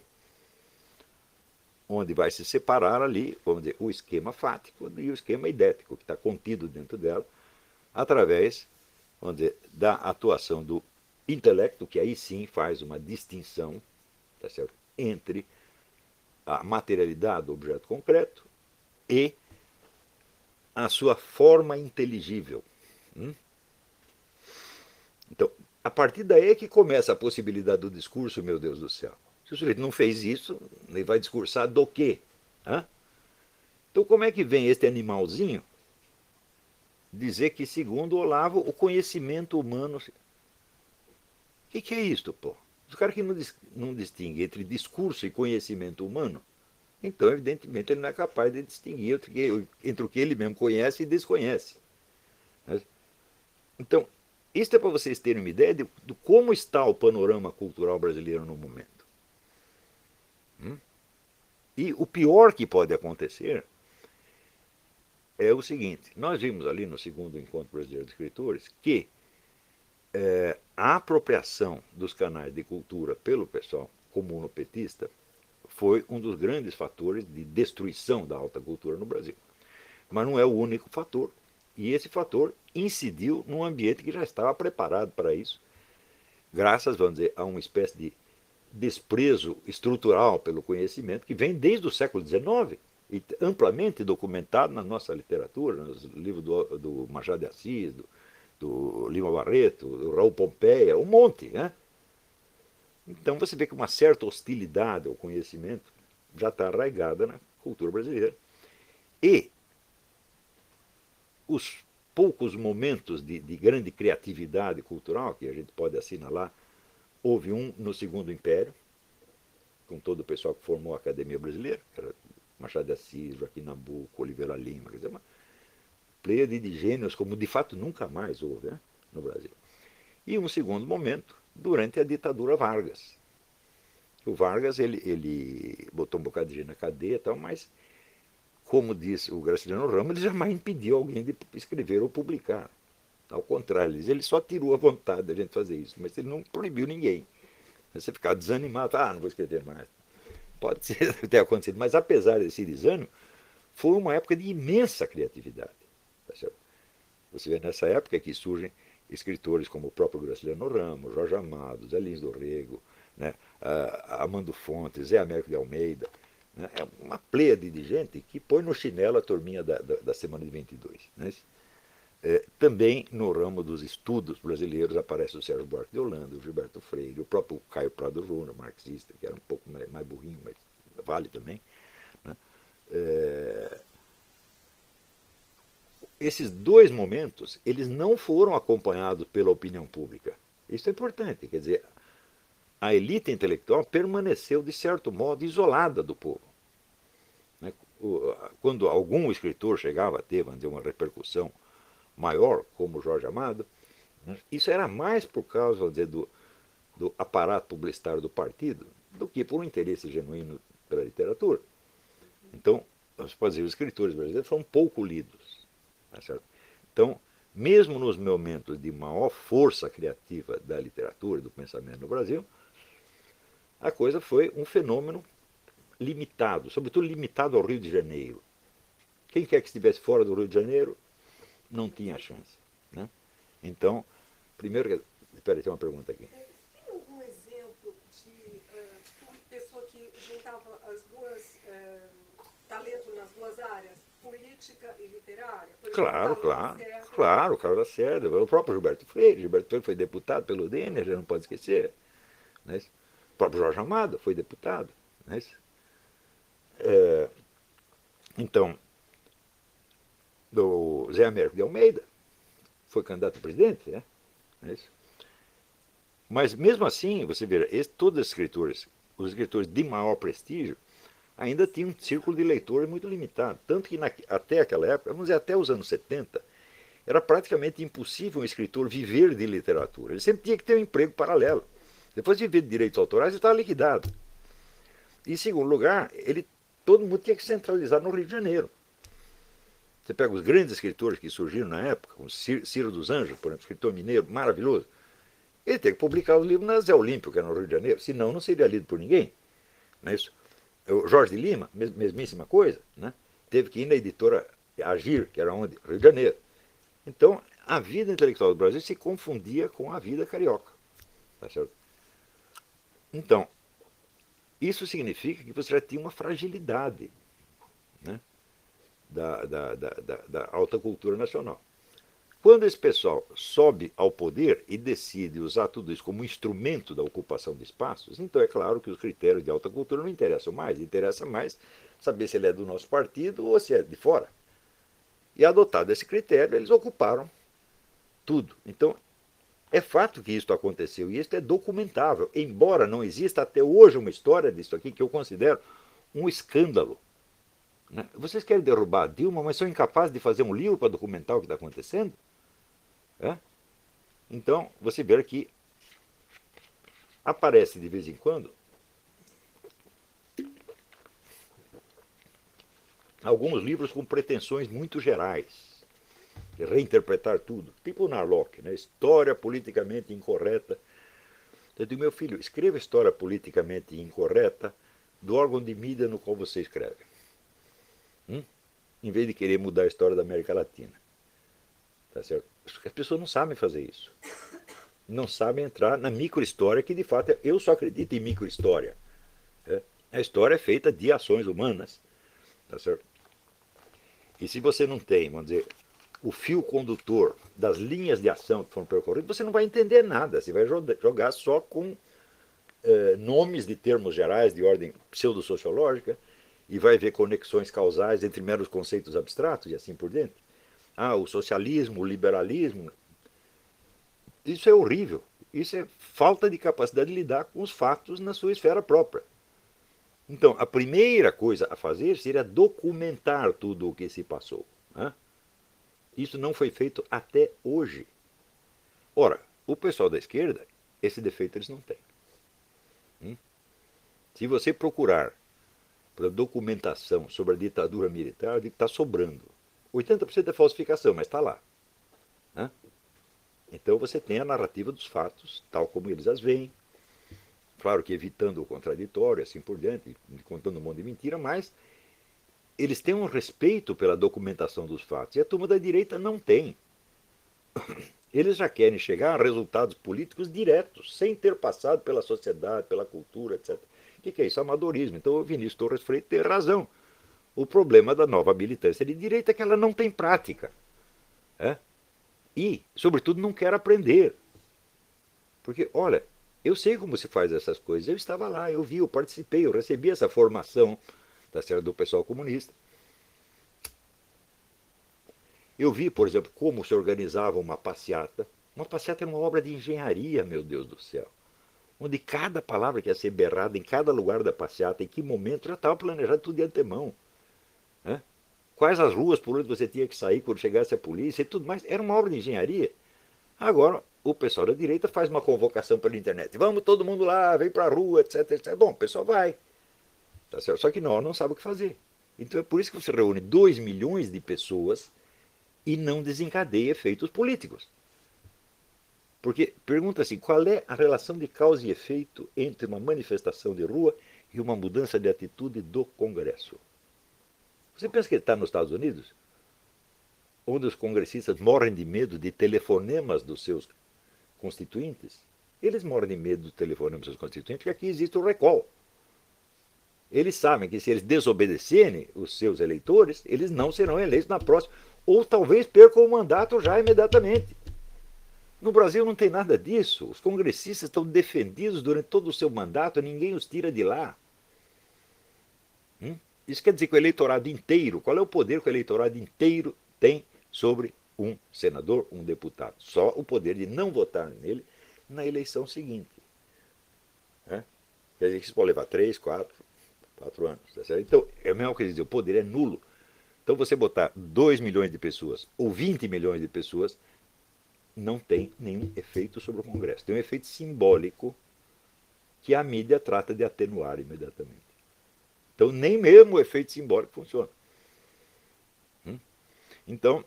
onde vai se separar ali, vamos dizer, o esquema fático e o esquema idético, que está contido dentro dela, através, vamos dizer, da atuação do intelecto, que aí sim faz uma distinção, tá certo, entre a materialidade do objeto concreto e a sua forma inteligível. Então, a partir daí é que começa a possibilidade do discurso, meu Deus do céu. Se o sujeito não fez isso, ele vai discursar do quê? Então, como é que vem este animalzinho dizer que, segundo Olavo, o conhecimento humano... O que é isto, pô? Os caras que não distinguem entre discurso e conhecimento humano, então, evidentemente, ele não é capaz de distinguir entre o que ele mesmo conhece e desconhece. Então, isso é para vocês terem uma ideia de como está o panorama cultural brasileiro no momento. E o pior que pode acontecer é o seguinte: nós vimos ali no segundo Encontro Brasileiro de Escritores que a apropriação dos canais de cultura pelo pessoal comunopetista foi um dos grandes fatores de destruição da alta cultura no Brasil. Mas não é o único fator. E esse fator incidiu num ambiente que já estava preparado para isso, graças, vamos dizer, a uma espécie de desprezo estrutural pelo conhecimento que vem desde o século XIX e amplamente documentado na nossa literatura, nos livros do Machado de Assis, do Lima Barreto, do Raul Pompeia, um monte, né? Então você vê que uma certa hostilidade ao conhecimento já está arraigada na cultura brasileira. E os poucos momentos de grande criatividade cultural que a gente pode assinalar, houve um no Segundo Império, com todo o pessoal que formou a Academia Brasileira, que era Machado de Assis, Joaquim Nabuco, Oliveira Lima, quer dizer, uma pleiade de gênios como de fato nunca mais houve, né, no Brasil. E um segundo momento, durante a ditadura Vargas. O Vargas, ele botou um bocado de gente na cadeia e tal, mas, como disse o Graciliano Ramos, ele jamais impediu alguém de escrever ou publicar. Ao contrário, ele só tirou a vontade da gente fazer isso, mas ele não proibiu ninguém. Você ficar desanimado, não vou escrever mais. Pode ser ter acontecido, mas apesar desse desânimo, foi uma época de imensa criatividade. Tá certo? Você vê nessa época que surgem escritores como o próprio Graciliano Ramos, Jorge Amado, Zé Lins do Rego, né, Amando Fontes, Zé Américo de Almeida. Né, é uma pleiade de gente que põe no chinelo a turminha da semana de 22. Né? Também no ramo dos estudos brasileiros aparece o Sérgio Buarque de Holanda, o Gilberto Freire, o próprio Caio Prado Júnior, marxista, que era um pouco mais burrinho, mas vale também. Né? Esses dois momentos, eles não foram acompanhados pela opinião pública. Isso é importante, quer dizer, a elite intelectual permaneceu, de certo modo, isolada do povo. Né? Quando algum escritor chegava a ter, vamos dizer, uma repercussão maior, como Jorge Amado, né? Isso era mais por causa, vamos dizer, do aparato publicitário do partido do que por um interesse genuíno pela literatura. Então, os escritores brasileiros foram pouco lidos. Tá certo? Então, mesmo nos momentos de maior força criativa da literatura e do pensamento no Brasil, a coisa foi um fenômeno limitado, sobretudo limitado ao Rio de Janeiro. Quem quer que estivesse fora do Rio de Janeiro não tinha chance. Né? Então, primeiro... Espera aí, tem uma pergunta aqui. Tem algum exemplo de pessoa que juntava as duas, talento nas duas áreas, política e literária? Por exemplo, Claro, o Carlos Lacerda, o próprio Gilberto Freire foi deputado pelo DN, a gente não pode esquecer. Né? O próprio Jorge Amado foi deputado. Né? Então, do Zé Américo de Almeida foi candidato a presidente, né? Mas mesmo assim, você vê, todos os escritores de maior prestígio, ainda tinham um círculo de leitores muito limitado. Tanto que até aquela época, vamos dizer, até os anos 70, era praticamente impossível um escritor viver de literatura. Ele sempre tinha que ter um emprego paralelo. Depois de viver de direitos autorais, ele estava liquidado. E, em segundo lugar, todo mundo tinha que centralizar no Rio de Janeiro. Você pega os grandes escritores que surgiram na época, como Ciro dos Anjos, por exemplo, escritor mineiro maravilhoso, ele tem que publicar os livros na Zé Olímpio, que é no Rio de Janeiro, senão não seria lido por ninguém. Não é isso? O Jorge de Lima, mesmíssima coisa, né? Teve que ir na editora Agir, que era onde? Rio de Janeiro. Então, a vida intelectual do Brasil se confundia com a vida carioca. Tá certo? Então, isso significa que você já tinha uma fragilidade, né, da alta cultura nacional. Quando esse pessoal sobe ao poder e decide usar tudo isso como instrumento da ocupação de espaços, então é claro que os critérios de alta cultura não interessam mais. Interessa mais saber se ele é do nosso partido ou se é de fora. E adotado esse critério, eles ocuparam tudo. Então, é fato que isso aconteceu e isso é documentável, embora não exista até hoje uma história disso aqui que eu considero um escândalo. Né? Vocês querem derrubar a Dilma, mas são incapazes de fazer um livro para documentar o que está acontecendo? É? Então, você vê que aparece de vez em quando alguns livros com pretensões muito gerais, de reinterpretar tudo, tipo o Narlock, né? História politicamente incorreta. Eu digo, meu filho, escreva história politicamente incorreta do órgão de mídia no qual você escreve. Em vez de querer mudar a história da América Latina. Tá certo? As pessoas não sabem fazer isso. Não sabem entrar na microhistória, que de fato eu só acredito em microhistória. A história é feita de ações humanas. Tá certo? E se você não tem, vamos dizer, o fio condutor das linhas de ação que foram percorridas, você não vai entender nada. Você vai jogar só com nomes de termos gerais de ordem pseudo-sociológica e vai ver conexões causais entre meros conceitos abstratos e assim por diante. Ah, o socialismo, o liberalismo. Isso é horrível. Isso é falta de capacidade de lidar com os fatos na sua esfera própria. Então, a primeira coisa a fazer seria documentar tudo o que se passou. Né? Isso não foi feito até hoje. Ora, o pessoal da esquerda, esse defeito eles não têm. Se você procurar para documentação sobre a ditadura militar, está sobrando. 80% é falsificação, mas está lá. Né? Então você tem a narrativa dos fatos, tal como eles as veem. Claro que evitando o contraditório, assim por diante, contando um monte de mentira, mas eles têm um respeito pela documentação dos fatos. E a turma da direita não tem. Eles já querem chegar a resultados políticos diretos, sem ter passado pela sociedade, pela cultura, etc. O que é isso? Amadorismo. Então o Vinícius Torres Freitas tem razão. O problema da nova militância de direita é que ela não tem prática. E, sobretudo, não quer aprender. Porque, olha, eu sei como se faz essas coisas. Eu estava lá, eu vi, eu participei, eu recebi essa formação do pessoal comunista. Eu vi, por exemplo, como se organizava uma passeata. Uma passeata é uma obra de engenharia, meu Deus do céu. Onde cada palavra que ia ser berrada em cada lugar da passeata, em que momento, já estava planejado tudo de antemão. Quais as ruas por onde você tinha que sair quando chegasse a polícia e tudo mais. Era uma obra de engenharia. Agora, o pessoal da direita faz uma convocação pela internet. Vamos todo mundo lá, vem para a rua, etc, etc. Bom, o pessoal vai. Tá certo? Só que não sabe o que fazer. Então é por isso que você reúne 2 milhões de pessoas e não desencadeia efeitos políticos. Porque pergunta assim, qual é a relação de causa e efeito entre uma manifestação de rua e uma mudança de atitude do Congresso? Você pensa que ele está nos Estados Unidos? Onde os congressistas morrem de medo de telefonemas dos seus constituintes? Eles morrem de medo do telefonema dos seus constituintes porque aqui existe o recall. Eles sabem que se eles desobedecerem os seus eleitores, eles não serão eleitos na próxima. Ou talvez percam o mandato já imediatamente. No Brasil não tem nada disso. Os congressistas estão defendidos durante todo o seu mandato, ninguém os tira de lá. Isso quer dizer que o eleitorado inteiro, qual é o poder que o eleitorado inteiro tem sobre um senador, um deputado? Só o poder de não votar nele na eleição seguinte. Quer dizer que isso pode levar 3, 4 anos. Tá certo? Então, é a mesma coisa dizer, o poder é nulo. Então você botar 2 milhões de pessoas ou 20 milhões de pessoas não tem nenhum efeito sobre o Congresso. Tem um efeito simbólico que a mídia trata de atenuar imediatamente. Então nem mesmo o efeito simbólico funciona. Então,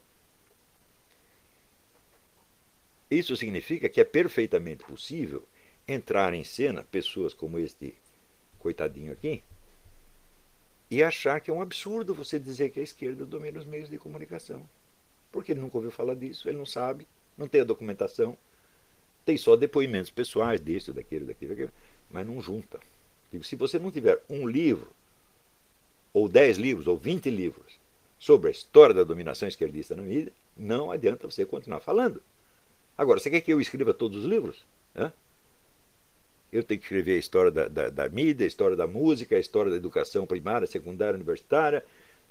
isso significa que é perfeitamente possível entrar em cena pessoas como este coitadinho aqui e achar que é um absurdo você dizer que a esquerda domina os meios de comunicação. Porque ele nunca ouviu falar disso, ele não sabe, não tem a documentação, tem só depoimentos pessoais disso, daquilo, mas não junta. Digo, se você não tiver um livro, ou 10 livros, ou 20 livros sobre a história da dominação esquerdista na mídia, não adianta você continuar falando. Agora, você quer que eu escreva todos os livros? Hã? Eu tenho que escrever a história da mídia, a história da música, a história da educação primária, secundária, universitária,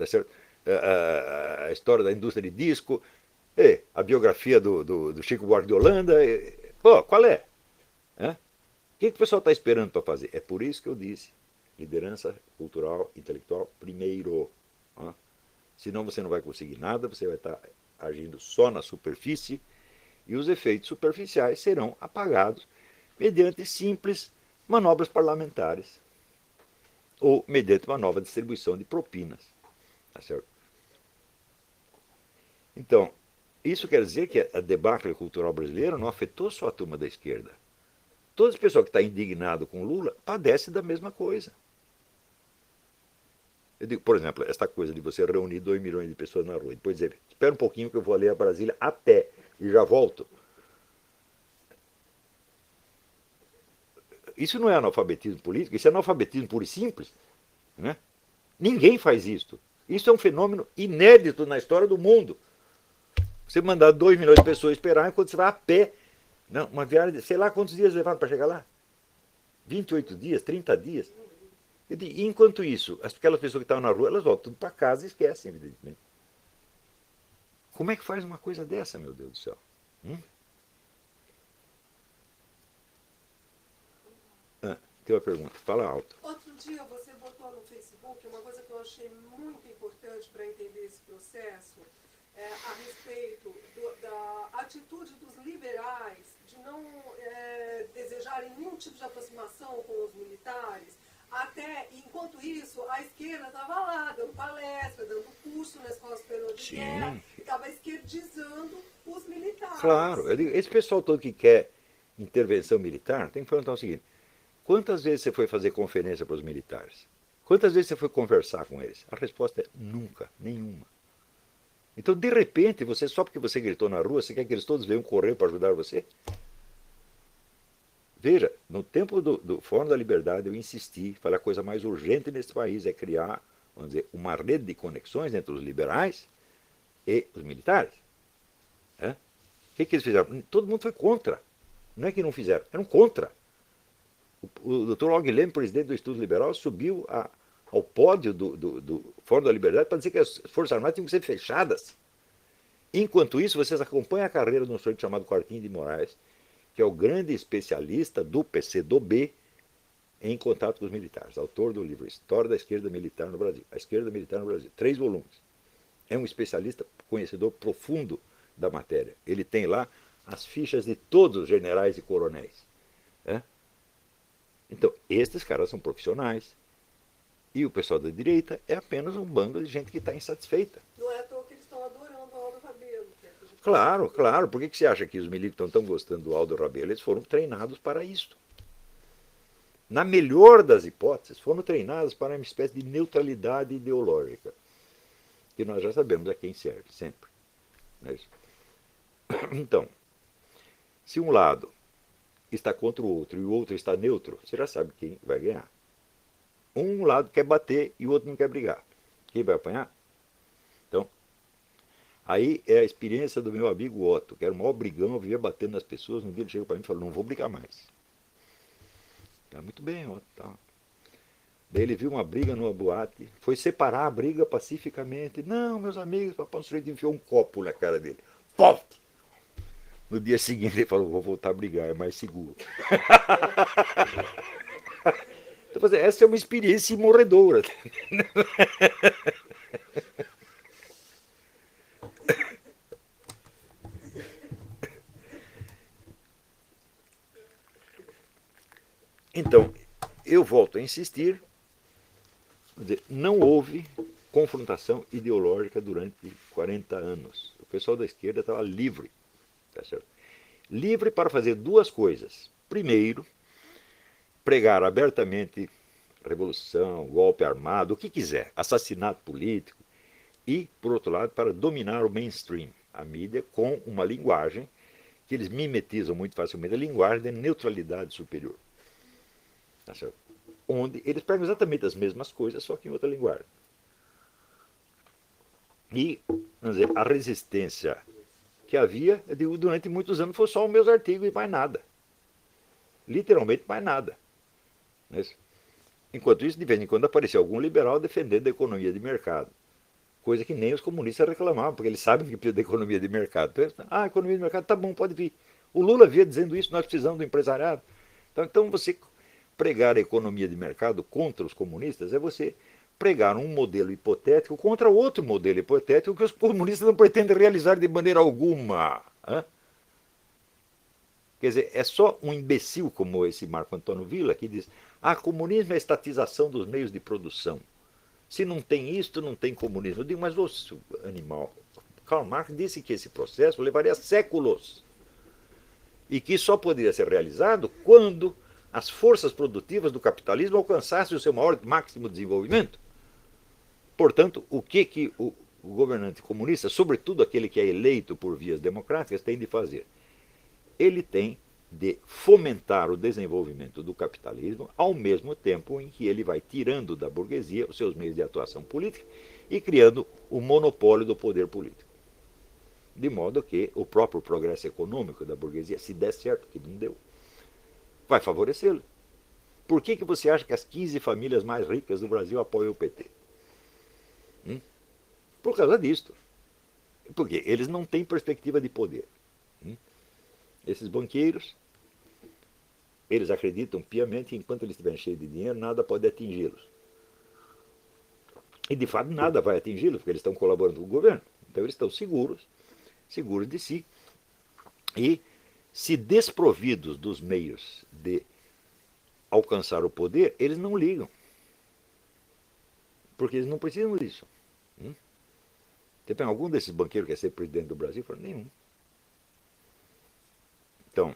a história da indústria de disco, a biografia do Chico Buarque de Holanda. Pô, qual é? O que o pessoal está esperando para fazer? É por isso que eu disse, liderança cultural, intelectual, primeiro. Senão você não vai conseguir nada, você vai estar agindo só na superfície e os efeitos superficiais serão apagados mediante simples manobras parlamentares ou mediante uma nova distribuição de propinas. Tá certo? Então, isso quer dizer que a debacle cultural brasileira não afetou só a turma da esquerda. Todo esse pessoal que está indignado com Lula padece da mesma coisa. Eu digo, por exemplo, esta coisa de você reunir 2 milhões de pessoas na rua e depois dizer, espera um pouquinho que eu vou ali a Brasília a pé e já volto. Isso não é analfabetismo político, isso é analfabetismo puro e simples. Né? Ninguém faz isso. Isso é um fenômeno inédito na história do mundo. Você mandar 2 milhões de pessoas esperar enquanto você vai a pé. Não, uma viagem, sei lá quantos dias levaram para chegar lá? 28 dias, 30 dias. E enquanto isso, aquelas pessoas que estavam na rua, elas voltam tudo para casa e esquecem, evidentemente. Como é que faz uma coisa dessa, meu Deus do céu? Tem uma pergunta, fala alto. Outro dia você botou no Facebook uma coisa que eu achei muito importante para entender esse processo, a respeito da atitude dos liberais de não desejarem nenhum tipo de aproximação com os militares. Até, enquanto isso, a esquerda estava lá, dando palestra, dando curso na Escola Superior de Guerra, estava esquerdizando os militares. Claro, esse pessoal todo que quer intervenção militar, tem que perguntar o seguinte, quantas vezes você foi fazer conferência para os militares? Quantas vezes você foi conversar com eles? A resposta é nunca, nenhuma. Então, de repente, só porque você gritou na rua, você quer que eles todos venham correr para ajudar você? Veja, no tempo do Fórum da Liberdade eu insisti, falei, a coisa mais urgente nesse país é criar, vamos dizer, uma rede de conexões entre os liberais e os militares. O que eles fizeram? Todo mundo foi contra. Não é que não fizeram, eram contra. O Dr. Og Leme, presidente do Instituto Liberal, subiu ao pódio do Fórum da Liberdade para dizer que as Forças Armadas tinham que ser fechadas. Enquanto isso, vocês acompanham a carreira de um sujeito chamado Quartim de Moraes, que é o grande especialista do PCdoB em contato com os militares, autor do livro História da Esquerda Militar no Brasil. A Esquerda Militar no Brasil, 3 volumes. É um especialista, conhecedor profundo da matéria. Ele tem lá as fichas de todos os generais e coronéis. Então, estes caras são profissionais. E o pessoal da direita é apenas um bando de gente que está insatisfeita. Não é à toa que eles estão adorando o Aldo Rebelo. Claro, claro. Por que você acha que os militares estão gostando do Aldo Rebelo? Eles foram treinados para isso. Na melhor das hipóteses, foram treinados para uma espécie de neutralidade ideológica, que nós já sabemos a quem serve, sempre. Não é isso? Então, se um lado está contra o outro e o outro está neutro, você já sabe quem vai ganhar. Um lado quer bater e o outro não quer brigar. Quem vai apanhar? Então, aí é a experiência do meu amigo Otto, que era o maior brigão, vivia batendo nas pessoas. Um dia ele chegou para mim e falou, não vou brigar mais. Tá muito bem, Otto. Tá. Daí ele viu uma briga numa boate, foi separar a briga pacificamente. Não, meus amigos, o papai sujeito enfiou um copo na cara dele. Pof! No dia seguinte ele falou, vou voltar a brigar, é mais seguro. Então, essa é uma experiência morredora. Então, eu volto a insistir, não houve confrontação ideológica durante 40 anos. O pessoal da esquerda estava livre, tá certo? Livre para fazer duas coisas. Primeiro, pregar abertamente revolução, golpe armado, o que quiser, assassinato político, e, por outro lado, para dominar o mainstream, a mídia, com uma linguagem que eles mimetizam muito facilmente, a linguagem de neutralidade superior. Tá certo? Onde eles pegam exatamente as mesmas coisas, só que em outra linguagem. E, vamos dizer, a resistência que havia, eu digo, durante muitos anos, foi só os meus artigos e mais nada. Literalmente mais nada. Não é isso? Enquanto isso, de vez em quando aparecia algum liberal defendendo a economia de mercado. Coisa que nem os comunistas reclamavam, porque eles sabem que precisa da economia de mercado. Então, a economia de mercado tá bom, pode vir. O Lula via dizendo isso, nós precisamos do empresariado. Então você pregar a economia de mercado contra os comunistas é você pregar um modelo hipotético contra outro modelo hipotético que os comunistas não pretendem realizar de maneira alguma. Quer dizer, é só um imbecil como esse Marco Antônio Villa que diz: comunismo é a estatização dos meios de produção. Se não tem isto, não tem comunismo. Eu digo, mas você, animal, Karl Marx disse que esse processo levaria séculos e que só poderia ser realizado quando as forças produtivas do capitalismo alcançassem o seu maior máximo desenvolvimento. Portanto, o que o governante comunista, sobretudo aquele que é eleito por vias democráticas, tem de fazer? Ele tem de fomentar o desenvolvimento do capitalismo ao mesmo tempo em que ele vai tirando da burguesia os seus meios de atuação política e criando o monopólio do poder político. De modo que o próprio progresso econômico da burguesia, se der certo, que não deu, vai favorecê-lo. Por que você acha que as 15 famílias mais ricas do Brasil apoiam o PT? Por causa disto. Porque eles não têm perspectiva de poder. Esses banqueiros, eles acreditam piamente que enquanto eles estiverem cheios de dinheiro, nada pode atingi-los. E de fato nada vai atingi-los, porque eles estão colaborando com o governo. Então eles estão seguros de si. E se desprovidos dos meios de alcançar o poder, eles não ligam. Porque eles não precisam disso. Você tem algum desses banqueiros que quer ser presidente do Brasil? Fala, nenhum. Então,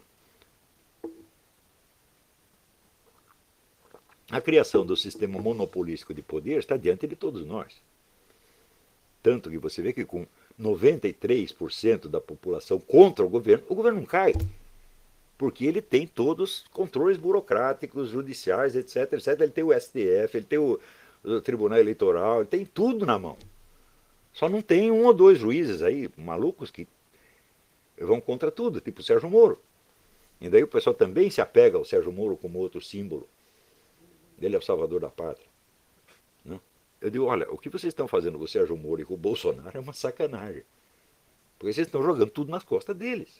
a criação do sistema monopolístico de poder está diante de todos nós. Tanto que você vê que com 93% da população contra o governo não cai. Porque ele tem todos os controles burocráticos, judiciais, etc, etc. Ele tem o STF, ele tem o Tribunal Eleitoral, ele tem tudo na mão. Só não tem um ou dois juízes aí, malucos, que vão contra tudo, tipo o Sérgio Moro. E daí o pessoal também se apega ao Sérgio Moro como outro símbolo. Ele é o salvador da pátria. Não? Eu digo, olha, o que vocês estão fazendo com o Sérgio Moro e com o Bolsonaro é uma sacanagem. Porque vocês estão jogando tudo nas costas deles.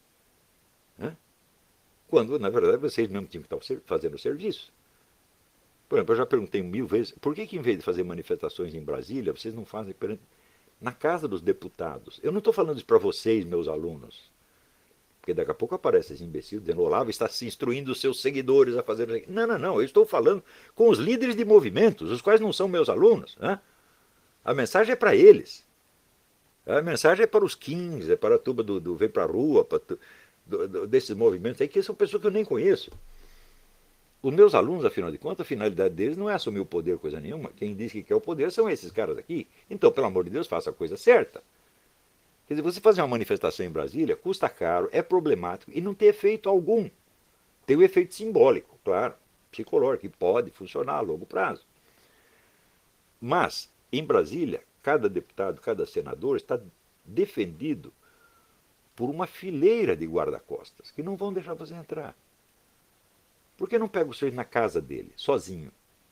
Quando, na verdade, vocês mesmo tinham que estar fazendo o serviço. Por exemplo, eu já perguntei 1000 vezes, por que em vez de fazer manifestações em Brasília, vocês não fazem na Casa dos Deputados? Eu não estou falando isso para vocês, meus alunos. Porque daqui a pouco aparece esse imbecil dizendo, Olavo está se instruindo os seus seguidores a fazer... Não, eu estou falando com os líderes de movimentos, os quais não são meus alunos. A mensagem é para eles. A mensagem é para os 15, é para a turma do Vem Pra Rua, desses movimentos aí, que são pessoas que eu nem conheço. Os meus alunos, afinal de contas, a finalidade deles não é assumir o poder, coisa nenhuma. Quem diz que quer o poder são esses caras aqui. Então, pelo amor de Deus, faça a coisa certa. Quer dizer, você fazer uma manifestação em Brasília custa caro, é problemático e não tem efeito algum. Tem o efeito simbólico, claro, psicológico, que pode funcionar a longo prazo. Mas, em Brasília, cada deputado, cada senador está defendido por uma fileira de guarda-costas que não vão deixar você entrar. Por que não pega o senhor na casa dele, sozinho?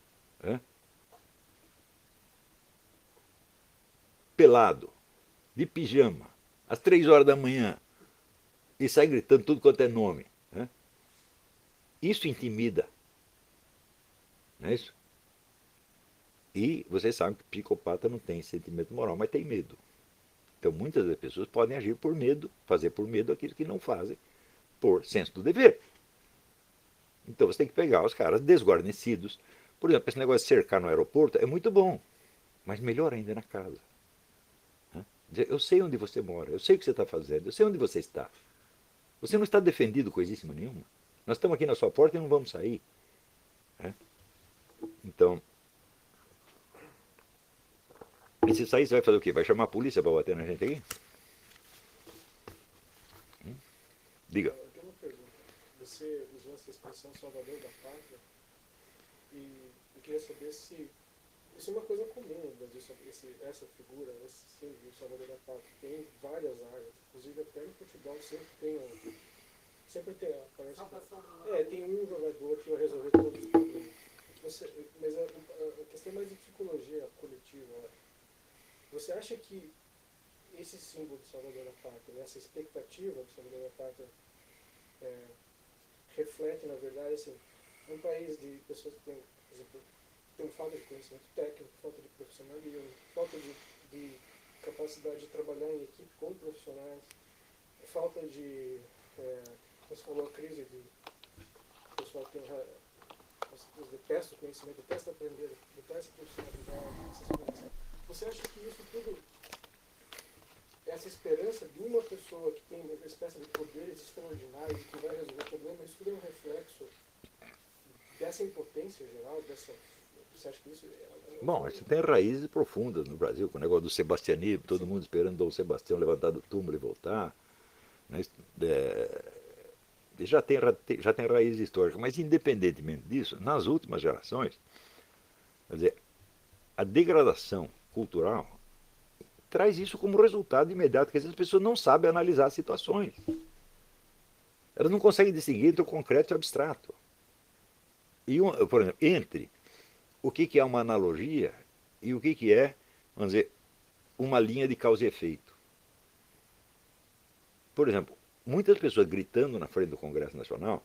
Pelado, de pijama, às 3 horas da manhã, e sai gritando tudo quanto é nome. Isso intimida. Não é isso? E vocês sabem que psicopata não tem sentimento moral, mas tem medo. Então muitas das pessoas podem agir por medo, fazer por medo aquilo que não fazem por senso do dever. Então você tem que pegar os caras desguarnecidos. Por exemplo, esse negócio de cercar no aeroporto é muito bom. mas melhor ainda na casa. Né? Eu sei onde você mora, eu sei o que você está fazendo, eu sei onde você está. Você não está defendido coisíssima nenhuma. Nós estamos aqui na sua porta e não vamos sair. Né? Então, e se sair, você vai fazer o quê? Vai chamar a polícia para bater na gente aqui? Diga. Eu tenho uma pergunta. Você usou essa expressão salvador da pátria e eu queria saber se isso é uma coisa comum no Brasil, essa figura, esse símbolo, salvador da pátria. Tem várias áreas, inclusive até no futebol sempre tem, parece que, tem um jogador que vai resolver todos os problemas. Mas a questão é mais de psicologia coletiva. Você acha que esse símbolo do salvador da pátria, essa expectativa do salvador da pátria, reflete, na verdade, assim, um país de pessoas que têm, por exemplo, tem falta de conhecimento técnico, falta de profissionalismo, falta de capacidade de trabalhar em equipe com profissionais, falta de, você falou, a crise de o pessoal tem detesta o conhecimento, detesta aprender, detesta profissionalizar, essas coisas. Você acha que isso tudo, essa esperança de uma pessoa que tem uma espécie de poderes extraordinários que vai resolver o problema, isso tudo é um reflexo dessa impotência geral, você acha que isso Bom, isso tem raízes profundas no Brasil, com o negócio do sebastianismo, todo mundo esperando Dom Sebastião levantar do túmulo e voltar. Né? Já tem raiz histórica, mas independentemente disso, nas últimas gerações, quer dizer, a degradação cultural traz isso como resultado imediato, que as pessoas não sabem analisar situações. Elas não conseguem distinguir entre o concreto e o abstrato. E, por exemplo, entre o que é uma analogia e o que é, vamos dizer, uma linha de causa e efeito. Por exemplo, muitas pessoas gritando na frente do Congresso Nacional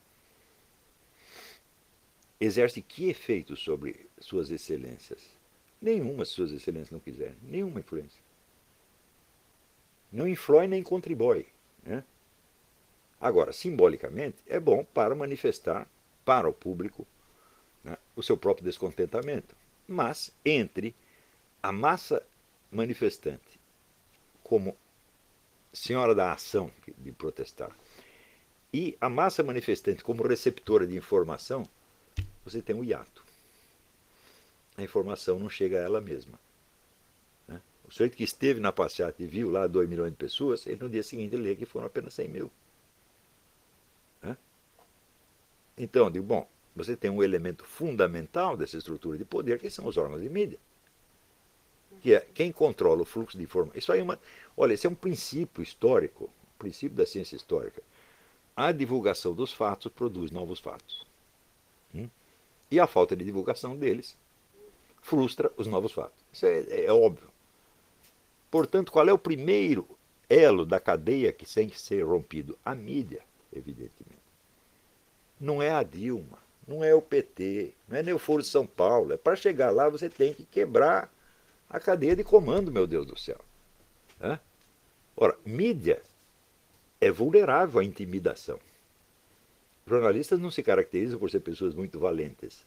exercem que efeito sobre suas excelências? Nenhuma de suas excelências não quiserem, nenhuma influência. Não influi nem contribui. Né? Agora, simbolicamente, é bom para manifestar para o público, né, o seu próprio descontentamento. Mas entre a massa manifestante como senhora da ação de protestar e a massa manifestante como receptora de informação, você tem um hiato. A informação não chega a ela mesma. Né? O sujeito que esteve na passeata e viu lá 2 milhões de pessoas, ele no dia seguinte lê que foram apenas 100 mil. Né? Então, eu digo, bom, você tem um elemento fundamental dessa estrutura de poder, que são os órgãos de mídia. Que é quem controla o fluxo de informação. Isso aí olha, esse é um princípio histórico, um princípio da ciência histórica. A divulgação dos fatos produz novos fatos. E a falta de divulgação deles frustra os novos fatos. Isso é óbvio. Portanto, qual é o primeiro elo da cadeia que tem que ser rompido? A mídia, evidentemente. Não é a Dilma, não é o PT, não é nem o Foro de São Paulo. Para chegar lá, você tem que quebrar a cadeia de comando, meu Deus do céu. Ora, mídia é vulnerável à intimidação. Jornalistas não se caracterizam por ser pessoas muito valentes.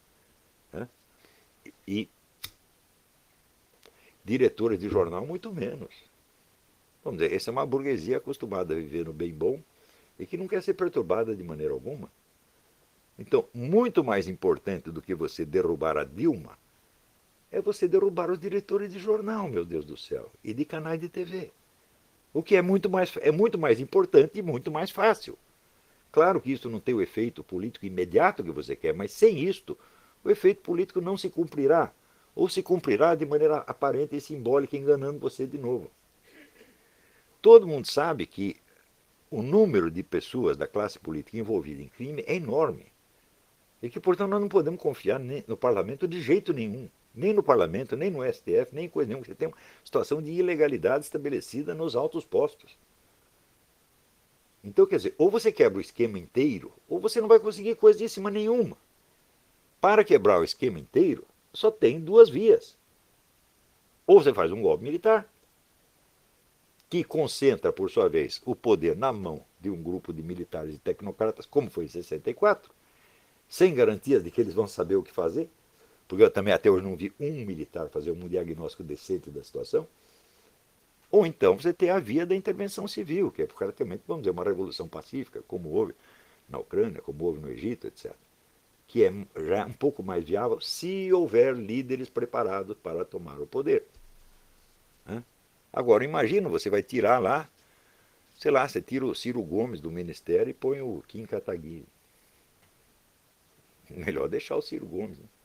E diretores de jornal, muito menos. Vamos dizer, essa é uma burguesia acostumada a viver no bem bom e que não quer ser perturbada de maneira alguma. Então, muito mais importante do que você derrubar a Dilma é você derrubar os diretores de jornal, meu Deus do céu, e de canais de TV. O que é muito mais importante e muito mais fácil. Claro que isso não tem o efeito político imediato que você quer, mas sem isto, o efeito político não se cumprirá. Ou se cumprirá de maneira aparente e simbólica, enganando você de novo. Todo mundo sabe que o número de pessoas da classe política envolvida em crime é enorme. E que, portanto, nós não podemos confiar no parlamento de jeito nenhum. Nem no parlamento, nem no STF, nem em coisa nenhuma. Você tem uma situação de ilegalidade estabelecida nos altos postos. Então, quer dizer, ou você quebra o esquema inteiro, ou você não vai conseguir coisíssima nenhuma. Para quebrar o esquema inteiro, só tem 2 vias. Ou você faz um golpe militar, que concentra, por sua vez, o poder na mão de um grupo de militares e tecnocratas, como foi em 64, sem garantias de que eles vão saber o que fazer, porque eu também até hoje não vi um militar fazer um diagnóstico decente da situação. Ou então você tem a via da intervenção civil, que é praticamente, vamos dizer, uma revolução pacífica, como houve na Ucrânia, como houve no Egito, etc. Que é já um pouco mais viável se houver líderes preparados para tomar o poder. Agora, imagina, você vai tirar lá, sei lá, você tira o Ciro Gomes do ministério e põe o Kim Kataguiri. Melhor deixar o Ciro Gomes. Né?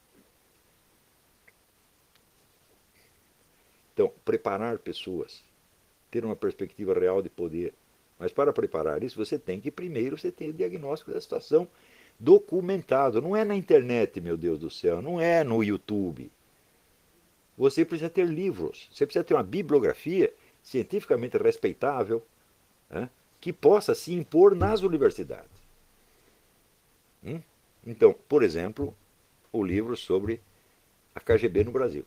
Então, preparar pessoas, ter uma perspectiva real de poder. Mas para preparar isso, você tem que primeiro você ter o diagnóstico da situação documentado. Não é na internet, meu Deus do céu, não é no YouTube. Você precisa ter livros, você precisa ter uma bibliografia cientificamente respeitável, né, que possa se impor nas universidades. Então, por exemplo, o livro sobre a KGB no Brasil.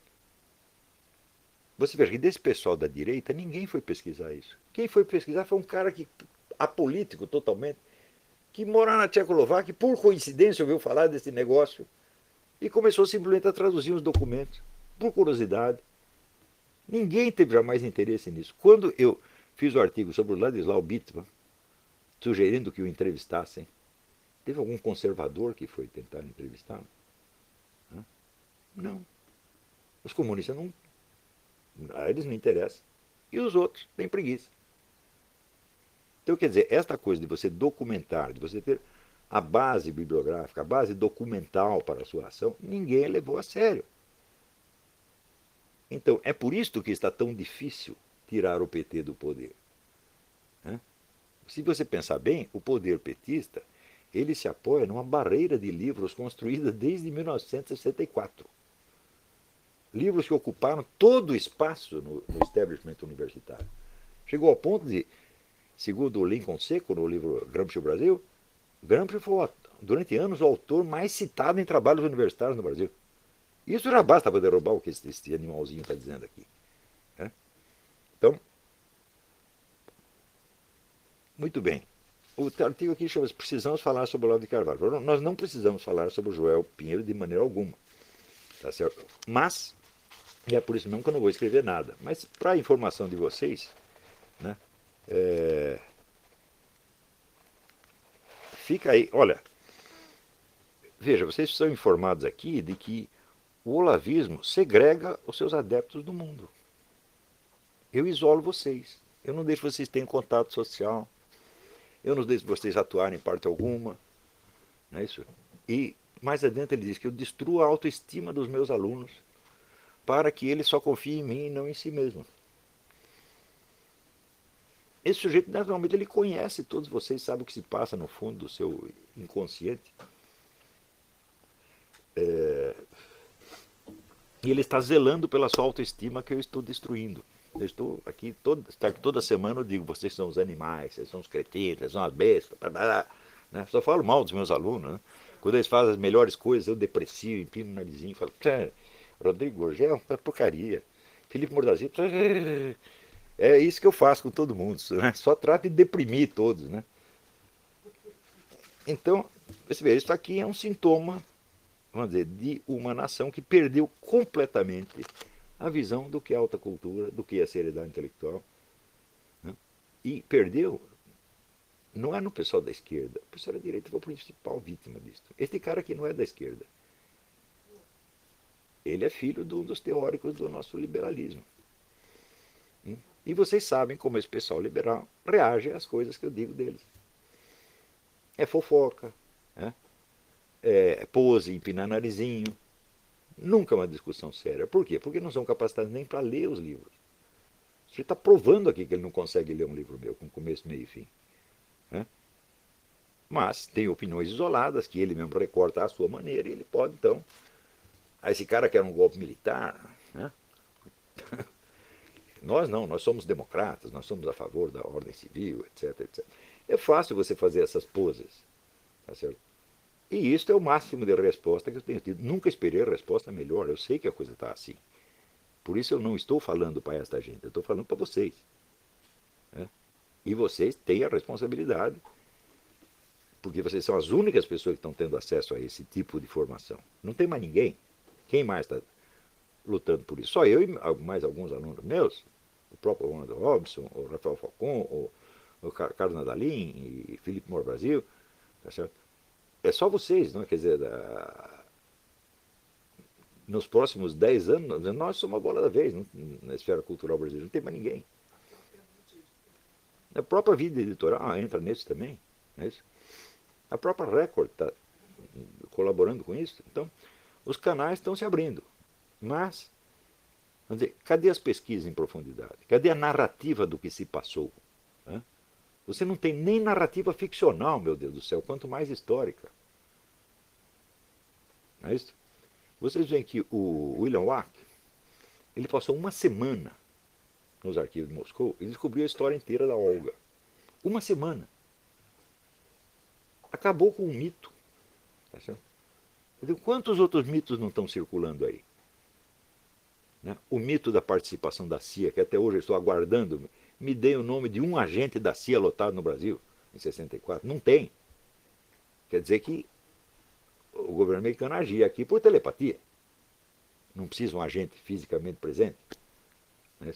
Você veja que desse pessoal da direita, ninguém foi pesquisar isso. Quem foi pesquisar foi um cara que, apolítico totalmente, que mora na Tchecoslováquia, por coincidência ouviu falar desse negócio e começou simplesmente a traduzir os documentos, por curiosidade. Ninguém teve jamais interesse nisso. Quando eu fiz o artigo sobre o Ladislau Bittman, sugerindo que o entrevistassem, teve algum conservador que foi tentar entrevistá-lo? Não. Os comunistas não. A eles não interessam. E os outros têm preguiça. Então, quer dizer, esta coisa de você documentar, de você ter a base bibliográfica, a base documental para a sua ação, ninguém levou a sério. Então, é por isso que está tão difícil tirar o PT do poder. Se você pensar bem, o poder petista, ele se apoia numa barreira de livros construída desde 1964. Livros que ocuparam todo o espaço no establishment universitário. Chegou ao ponto de, segundo o Lincoln Seco, no livro Gramsci Brasil, Gramsci foi, durante anos, o autor mais citado em trabalhos universitários no Brasil. Isso já basta para derrubar o que esse animalzinho está dizendo aqui. Então, muito bem. O artigo aqui chama-se Precisamos falar sobre o Olavo de Carvalho. Nós não precisamos falar sobre o Joel Pinheiro de maneira alguma. Tá certo? Mas, e é por isso mesmo que eu não vou escrever nada. Mas, para a informação de vocês, né, fica aí, olha, veja, vocês estão informados aqui de que o olavismo segrega os seus adeptos do mundo. Eu isolo vocês. Eu não deixo vocês terem contato social. Eu não deixo vocês atuarem em parte alguma. Não é isso? E mais adiante ele diz que eu destruo a autoestima dos meus alunos para que eles só confiem em mim e não em si mesmo. Esse sujeito, naturalmente, ele conhece todos vocês, sabe o que se passa no fundo do seu inconsciente. E ele está zelando pela sua autoestima que eu estou destruindo. Eu estou aqui toda semana, eu digo, vocês são os animais, vocês são os cretinos, vocês são as bestas, né? Só falo mal dos meus alunos, né? Quando eles fazem as melhores coisas, eu deprecio, empino o narizinho, falo, Rodrigo Gorgel é uma porcaria, Felipe Mordazito, é isso que eu faço com todo mundo, né? Só trato de deprimir todos, né? Então, isso aqui é um sintoma, vamos dizer, de uma nação que perdeu completamente a visão do que é alta cultura, do que é seriedade intelectual. Né? E perdeu, não é no pessoal da esquerda, o pessoal da direita foi a principal vítima disso. Este cara aqui não é da esquerda. Ele é filho de um dos teóricos do nosso liberalismo. E vocês sabem como esse pessoal liberal reage às coisas que eu digo deles. É fofoca, é pose, empinar narizinho. Nunca uma discussão séria. Por quê? Porque não são capacitados nem para ler os livros. Você está provando aqui que ele não consegue ler um livro meu com começo, meio e fim. Mas tem opiniões isoladas que ele mesmo recorta à sua maneira e ele pode, então... esse cara quer um golpe militar, né? Nós não, nós somos democratas, nós somos a favor da ordem civil, etc, etc. É fácil você fazer essas poses, tá certo? E isso é o máximo de resposta que eu tenho tido. Nunca esperei a resposta melhor, eu sei que a coisa está assim. Por isso eu não estou falando para esta gente, eu estou falando para vocês. E vocês têm a responsabilidade, porque vocês são as únicas pessoas que estão tendo acesso a esse tipo de formação. Não tem mais ninguém. Quem mais está lutando por isso? Só eu e mais alguns alunos meus, o próprio Ronaldo Robson, o Rafael Falcon, o Carlos Nadalim e Felipe Moura Brasil, tá certo? É só vocês, não é? Quer dizer, nos próximos 10 anos, nós somos a bola da vez na esfera cultural brasileira, não tem mais ninguém. A própria vida editorial entra nisso também, não é isso? A própria Record está colaborando com isso. Então, os canais estão se abrindo. Mas, vamos dizer, cadê as pesquisas em profundidade? Cadê a narrativa do que se passou? Né? Você não tem nem narrativa ficcional, meu Deus do céu, quanto mais histórica. Não é isso? Vocês veem que o William Wack, ele passou uma semana nos arquivos de Moscou e descobriu a história inteira da Olga. Uma semana. Acabou com um mito. Tá certo? Quantos outros mitos não estão circulando aí? Né? O mito da participação da CIA, que até hoje eu estou aguardando, me dê o nome de um agente da CIA lotado no Brasil, em 64. Não tem. Quer dizer que o governo americano agia aqui por telepatia. Não precisa um agente fisicamente presente. Né?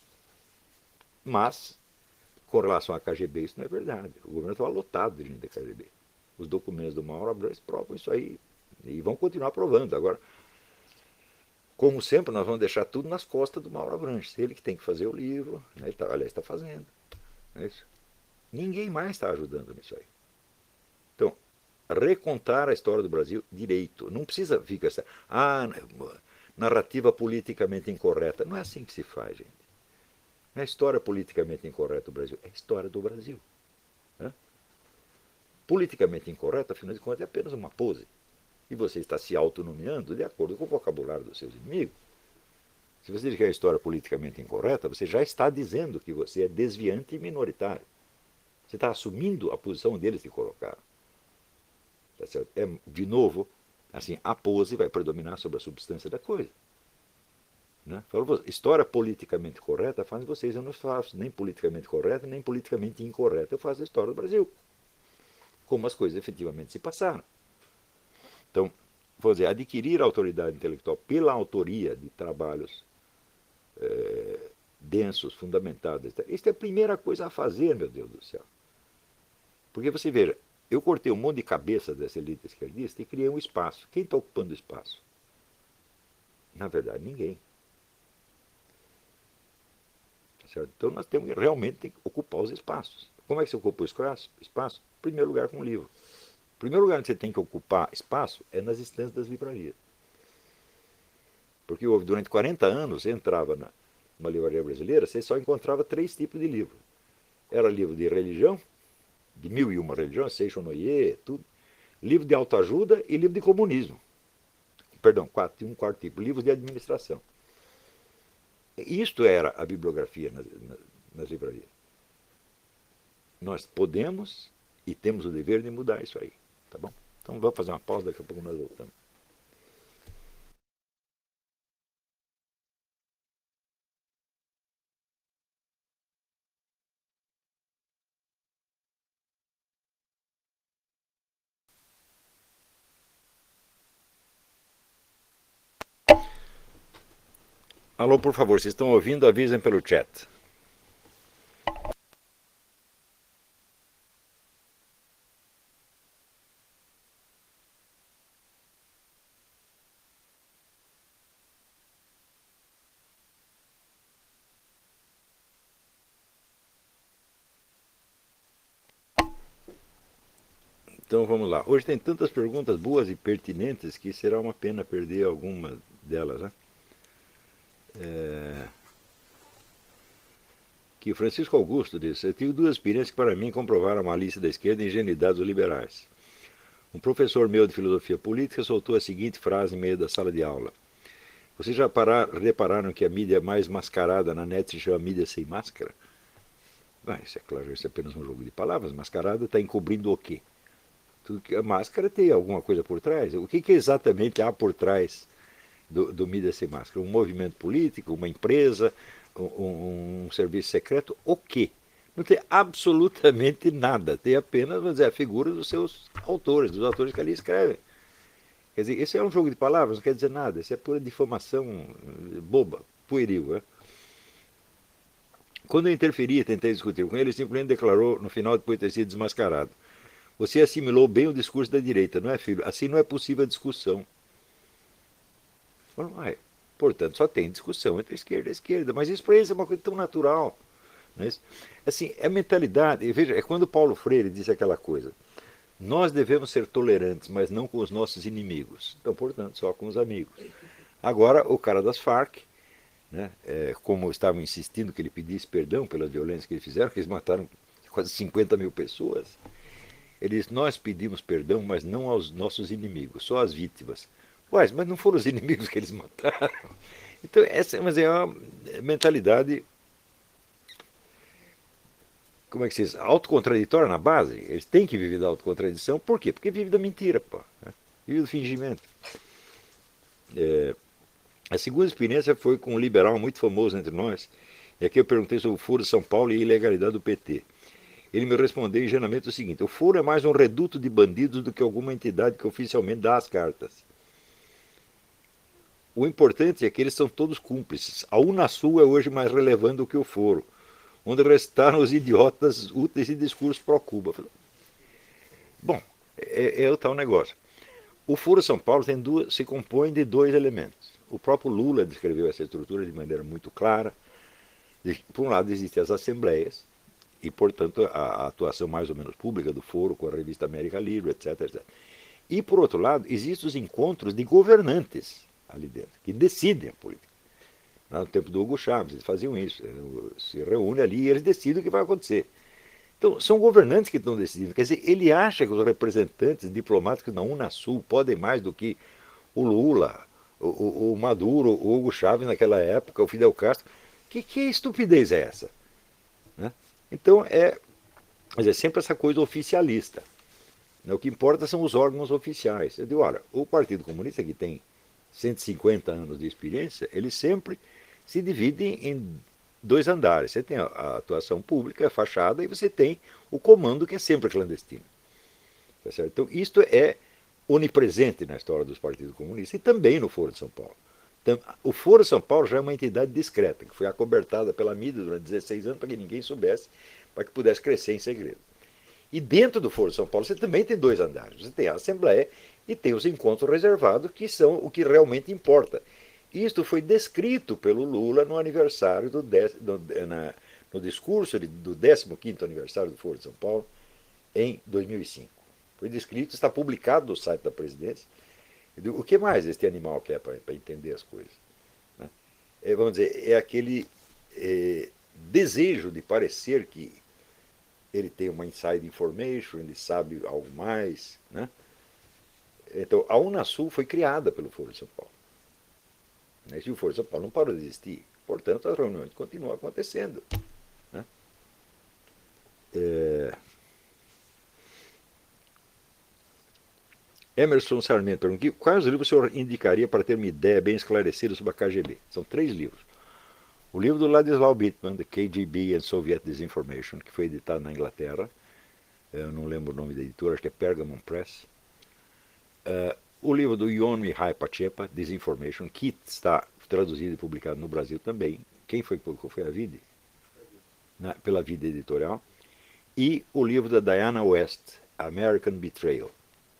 Mas, com relação à KGB, isso não é verdade. O governo estava lotado de gente da KGB. Os documentos do Mauro Abrantes provam isso aí. E vão continuar provando. Agora, como sempre, nós vamos deixar tudo nas costas do Mauro Abrantes. Ele que tem que fazer o livro. Né? Ele aliás, está fazendo. Não é isso? Ninguém mais está ajudando nisso aí. Então, recontar a história do Brasil direito. Não precisa ficar essa narrativa politicamente incorreta. Não é assim que se faz, gente. Não é história politicamente incorreta do Brasil. É história do Brasil. Né? Politicamente incorreta, afinal de contas, é apenas uma pose. E você está se autonomeando de acordo com o vocabulário dos seus inimigos. Se você diz que é história politicamente incorreta, você já está dizendo que você é desviante e minoritário. Você está assumindo a posição deles que colocaram. Tá certo? É, de novo, assim, a pose vai predominar sobre a substância da coisa. Né? História politicamente correta faz vocês, eu não faço nem politicamente correta, nem politicamente incorreta. Eu faço a história do Brasil. Como as coisas efetivamente se passaram. Então, vou dizer, adquirir a autoridade intelectual pela autoria de trabalhos densos, fundamentados. Isso é a primeira coisa a fazer, meu Deus do céu. Porque você veja, eu cortei um monte de cabeça dessa elite esquerdista e criei um espaço. Quem está ocupando o espaço? Na verdade, ninguém. Certo? Então nós temos realmente que ocupar os espaços. Como é que você ocupa o espaço? Em primeiro lugar, com um livro. O primeiro lugar onde você tem que ocupar espaço é nas estantes das livrarias. Porque durante 40 anos, você entrava numa livraria brasileira, você só encontrava 3 tipos de livro. Era livro de religião, de 1001 religiões, Seixo Noyer, tudo. Livro de autoajuda e livro de comunismo. Perdão, um quarto tipo, livros de administração. Isto era a bibliografia nas livrarias. Nós podemos e temos o dever de mudar isso aí. Tá bom? Então vamos fazer uma pausa, daqui a pouco nós voltamos. Alô, por favor, vocês estão ouvindo? Avisem pelo chat. Então vamos lá. Hoje tem tantas perguntas boas e pertinentes que será uma pena perder alguma delas, né? Que o Francisco Augusto disse: eu tive 2 experiências que para mim comprovaram a malícia da esquerda e a ingenuidade dos liberais. Um professor meu de filosofia política soltou a seguinte frase em meio da sala de aula: vocês já repararam que a mídia mais mascarada na net se chama mídia sem máscara? Isso é claro, isso é apenas um jogo de palavras. Mascarada está encobrindo o quê? Tudo que a máscara tem alguma coisa por trás. O que exatamente há por trás do mídia sem máscara? Um movimento político, uma empresa, um serviço secreto? O quê? Não tem absolutamente nada. Tem apenas, vamos dizer, a figura dos seus autores, dos autores que ali escrevem. Quer dizer, esse é um jogo de palavras, não quer dizer nada. Isso é pura difamação boba, pueril. Né? Quando eu interferi e tentei discutir com ele, ele simplesmente declarou, no final, depois de ter sido desmascarado: você assimilou bem o discurso da direita, não é, filho? Assim não é possível a discussão. Falei, portanto, só tem discussão entre a esquerda e a esquerda. Mas isso para eles é uma coisa tão natural. Não é? Assim, é mentalidade. Veja, é quando Paulo Freire disse aquela coisa: nós devemos ser tolerantes, mas não com os nossos inimigos. Então, portanto, só com os amigos. Agora, o cara das Farc, né, como estavam insistindo que ele pedisse perdão pela violência que eles fizeram, que eles mataram quase 50 mil pessoas, ele disse: nós pedimos perdão, mas não aos nossos inimigos, só às vítimas. Mas não foram os inimigos que eles mataram. Então, essa mas é uma mentalidade, como é que se diz, autocontraditória na base. Eles têm que viver da autocontradição. Por quê? Porque vive da mentira, pô, né? Vive do fingimento. A segunda experiência foi com um liberal muito famoso entre nós. E aqui eu perguntei sobre o Foro de São Paulo e a ilegalidade do PT. Ele me respondeu ingenuamente o seguinte: o Foro é mais um reduto de bandidos do que alguma entidade que oficialmente dá as cartas. O importante é que eles são todos cúmplices. A Unasul é hoje mais relevante do que o Foro, onde restaram os idiotas úteis de discurso pró-Cuba. Bom, é o tal negócio. O Foro São Paulo se compõe de dois elementos. O próprio Lula descreveu essa estrutura de maneira muito clara. Por um lado, existem as assembleias, e, portanto, a atuação mais ou menos pública do Foro com a revista América Livre, etc, etc. E, por outro lado, existem os encontros de governantes ali dentro, que decidem a política. No tempo do Hugo Chávez, eles faziam isso. Se reúnem ali e eles decidem o que vai acontecer. Então, são governantes que estão decidindo. Quer dizer, ele acha que os representantes diplomáticos da Unasul podem mais do que o Lula, o Maduro, o Hugo Chávez naquela época, o Fidel Castro. Que estupidez é essa? Né? Então, mas é sempre essa coisa oficialista. O que importa são os órgãos oficiais. Eu digo, olha, o Partido Comunista, que tem 150 anos de experiência, ele sempre se divide em dois andares. Você tem a atuação pública, a fachada, e você tem o comando, que é sempre clandestino. Tá certo? Então, isto é onipresente na história dos partidos comunistas e também no Foro de São Paulo. Então, o Foro de São Paulo já é uma entidade discreta, que foi acobertada pela mídia durante 16 anos para que ninguém soubesse, para que pudesse crescer em segredo. E dentro do Foro de São Paulo você também tem dois andares. Você tem a Assembleia e tem os encontros reservados, que são o que realmente importa. Isto foi descrito pelo Lula no aniversário no discurso do 15º aniversário do Foro de São Paulo, em 2005. Foi descrito, está publicado no site da presidência. O que mais este animal quer para entender as coisas? Né? Vamos dizer, é aquele desejo de parecer que ele tem uma inside information, ele sabe algo mais. Né? Então, a Unasul foi criada pelo Foro de São Paulo. E o Foro de São Paulo não parou de existir. Portanto, as reuniões continuam acontecendo. Né? Emerson Sarmento pergunta: quais livros o senhor indicaria para ter uma ideia bem esclarecida sobre a KGB? São 3 livros. O livro do Ladislau Bittman, The KGB and Soviet Disinformation, que foi editado na Inglaterra. Eu não lembro o nome da editora, acho que é Pergamon Press. O livro do Ion Mihai Pachepa, Disinformation, que está traduzido e publicado no Brasil também. Quem foi que publicou? Foi a Vide? Pela Vida Editorial. E o livro da Diana West, American Betrayal.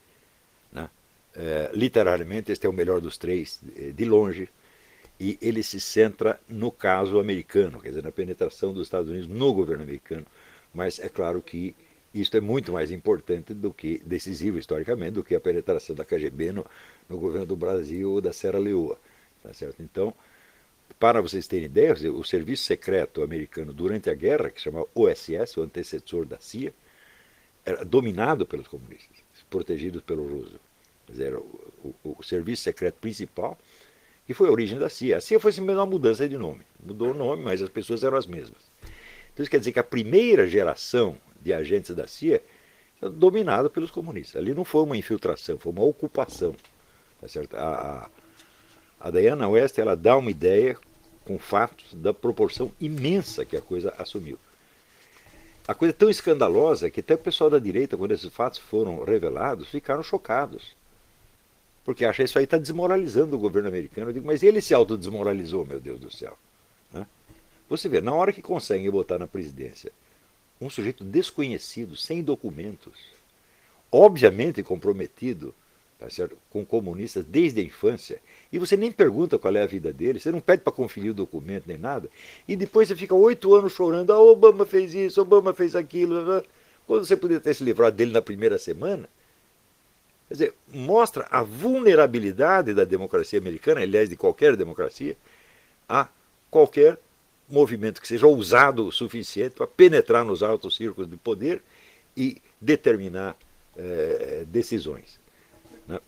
Literariamente, este é o melhor dos 3, de longe, e ele se centra no caso americano, quer dizer, na penetração dos Estados Unidos no governo americano. Mas é claro que isto é muito mais importante do que, decisivo historicamente, do que a penetração da KGB no governo do Brasil ou da Serra Leoa. Tá certo? Então, para vocês terem ideia, o serviço secreto americano durante a guerra, que se chamava OSS, o antecessor da CIA, era dominado pelos comunistas, protegidos pelo Roosevelt. Quer dizer, era o serviço secreto principal, que foi a origem da CIA. A CIA foi simplesmente uma mudança de nome. Mudou o nome, mas as pessoas eram as mesmas. Então isso quer dizer que a primeira geração de agentes da CIA era dominada pelos comunistas. Ali não foi uma infiltração, foi uma ocupação. Tá certo? A Diana West, ela dá uma ideia com fatos da proporção imensa que a coisa assumiu. a coisa é tão escandalosa que até o pessoal da direita, quando esses fatos foram revelados, ficaram chocados. Porque acha isso aí está desmoralizando o governo americano. Eu digo, mas ele se autodesmoralizou, meu Deus do céu. Né? Você vê, na hora que conseguem botar na presidência um sujeito desconhecido, sem documentos, obviamente comprometido, tá certo, com comunistas desde a infância, e você nem pergunta qual é a vida dele, você não pede para conferir o documento nem nada, e depois você fica 8 anos chorando, ah, Obama fez isso, Obama fez aquilo, quando você poderia ter se livrado dele na primeira semana. Quer dizer, mostra a vulnerabilidade da democracia americana, aliás, de qualquer democracia, a qualquer movimento que seja ousado o suficiente para penetrar nos altos círculos de poder e determinar decisões. Né?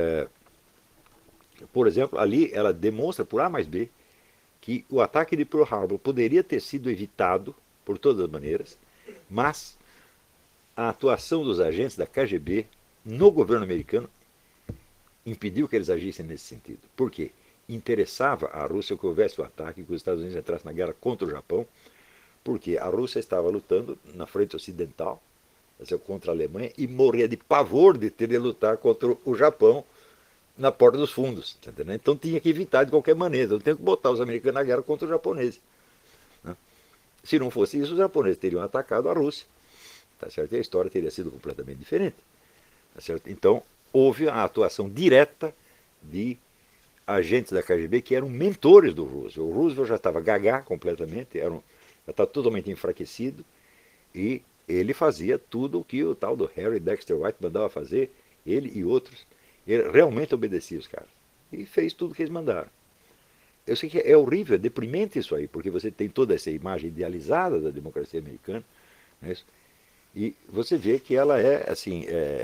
Por exemplo, ali ela demonstra por A mais B que o ataque de Pearl Harbor poderia ter sido evitado por todas as maneiras, mas a atuação dos agentes da KGB no governo americano impediu que eles agissem nesse sentido. Por quê? Interessava à Rússia que houvesse o ataque, que os Estados Unidos entrassem na guerra contra o Japão, porque a Rússia estava lutando na frente ocidental, contra a Alemanha, e morria de pavor de ter de lutar contra o Japão na porta dos fundos. Entendeu? Então tinha que evitar de qualquer maneira. Então tinha que botar os americanos na guerra contra os japoneses. Né? Se não fosse isso, os japoneses teriam atacado a Rússia. Tá certo? E a história teria sido completamente diferente. Tá certo? Então houve a atuação direta de agentes da KGB que eram mentores do Roosevelt. O Roosevelt já estava gagá completamente, já estava totalmente enfraquecido, e ele fazia tudo o que o tal do Harry Dexter White mandava fazer, ele e outros. Ele realmente obedecia os caras. E fez tudo o que eles mandaram. Eu sei que é horrível, é deprimente isso aí, porque você tem toda essa imagem idealizada da democracia americana, não é isso? E você vê que ela é, assim,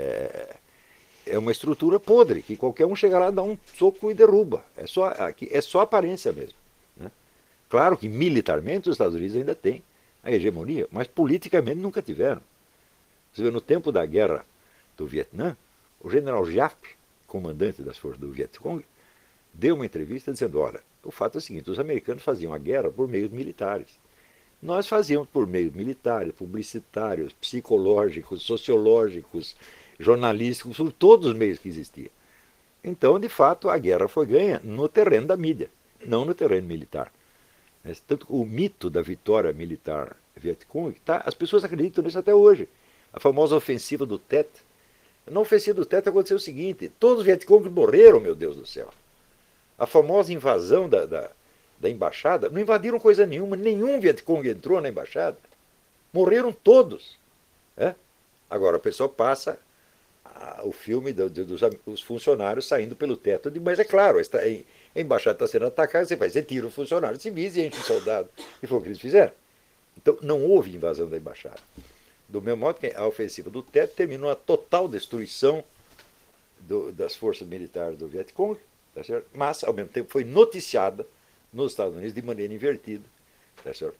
é uma estrutura podre, que qualquer um chega lá, dá um soco e derruba. É só aparência mesmo. Né? Claro que militarmente os Estados Unidos ainda têm a hegemonia, mas politicamente nunca tiveram. Você vê, no tempo da guerra do Vietnã, o general Giap, comandante das forças do Vietcong, deu uma entrevista dizendo, olha, o fato é o seguinte, os americanos faziam a guerra por meios militares. Nós fazíamos por meios militares, publicitários, psicológicos, sociológicos, jornalísticos, por todos os meios que existiam. Então, de fato, a guerra foi ganha no terreno da mídia, não no terreno militar. Tanto o mito da vitória militar Vietcong, as pessoas acreditam nisso até hoje. A famosa ofensiva do Tet. Na ofensiva do Tet aconteceu o seguinte, todos os Vietcong morreram, meu Deus do céu. A famosa invasão da embaixada, não invadiram coisa nenhuma, nenhum Vietcong entrou na embaixada. Morreram todos. Agora, o pessoal passa o filme dos funcionários saindo pelo teto. Mas é claro, a embaixada está sendo atacada, você tira os funcionários civis e enche o soldado. E foi o que eles fizeram. Então, não houve invasão da embaixada. Do mesmo modo que a ofensiva do teto terminou a total destruição das forças militares do Vietcong, tá certo? Mas, ao mesmo tempo, foi noticiada nos Estados Unidos de maneira invertida. Tá certo?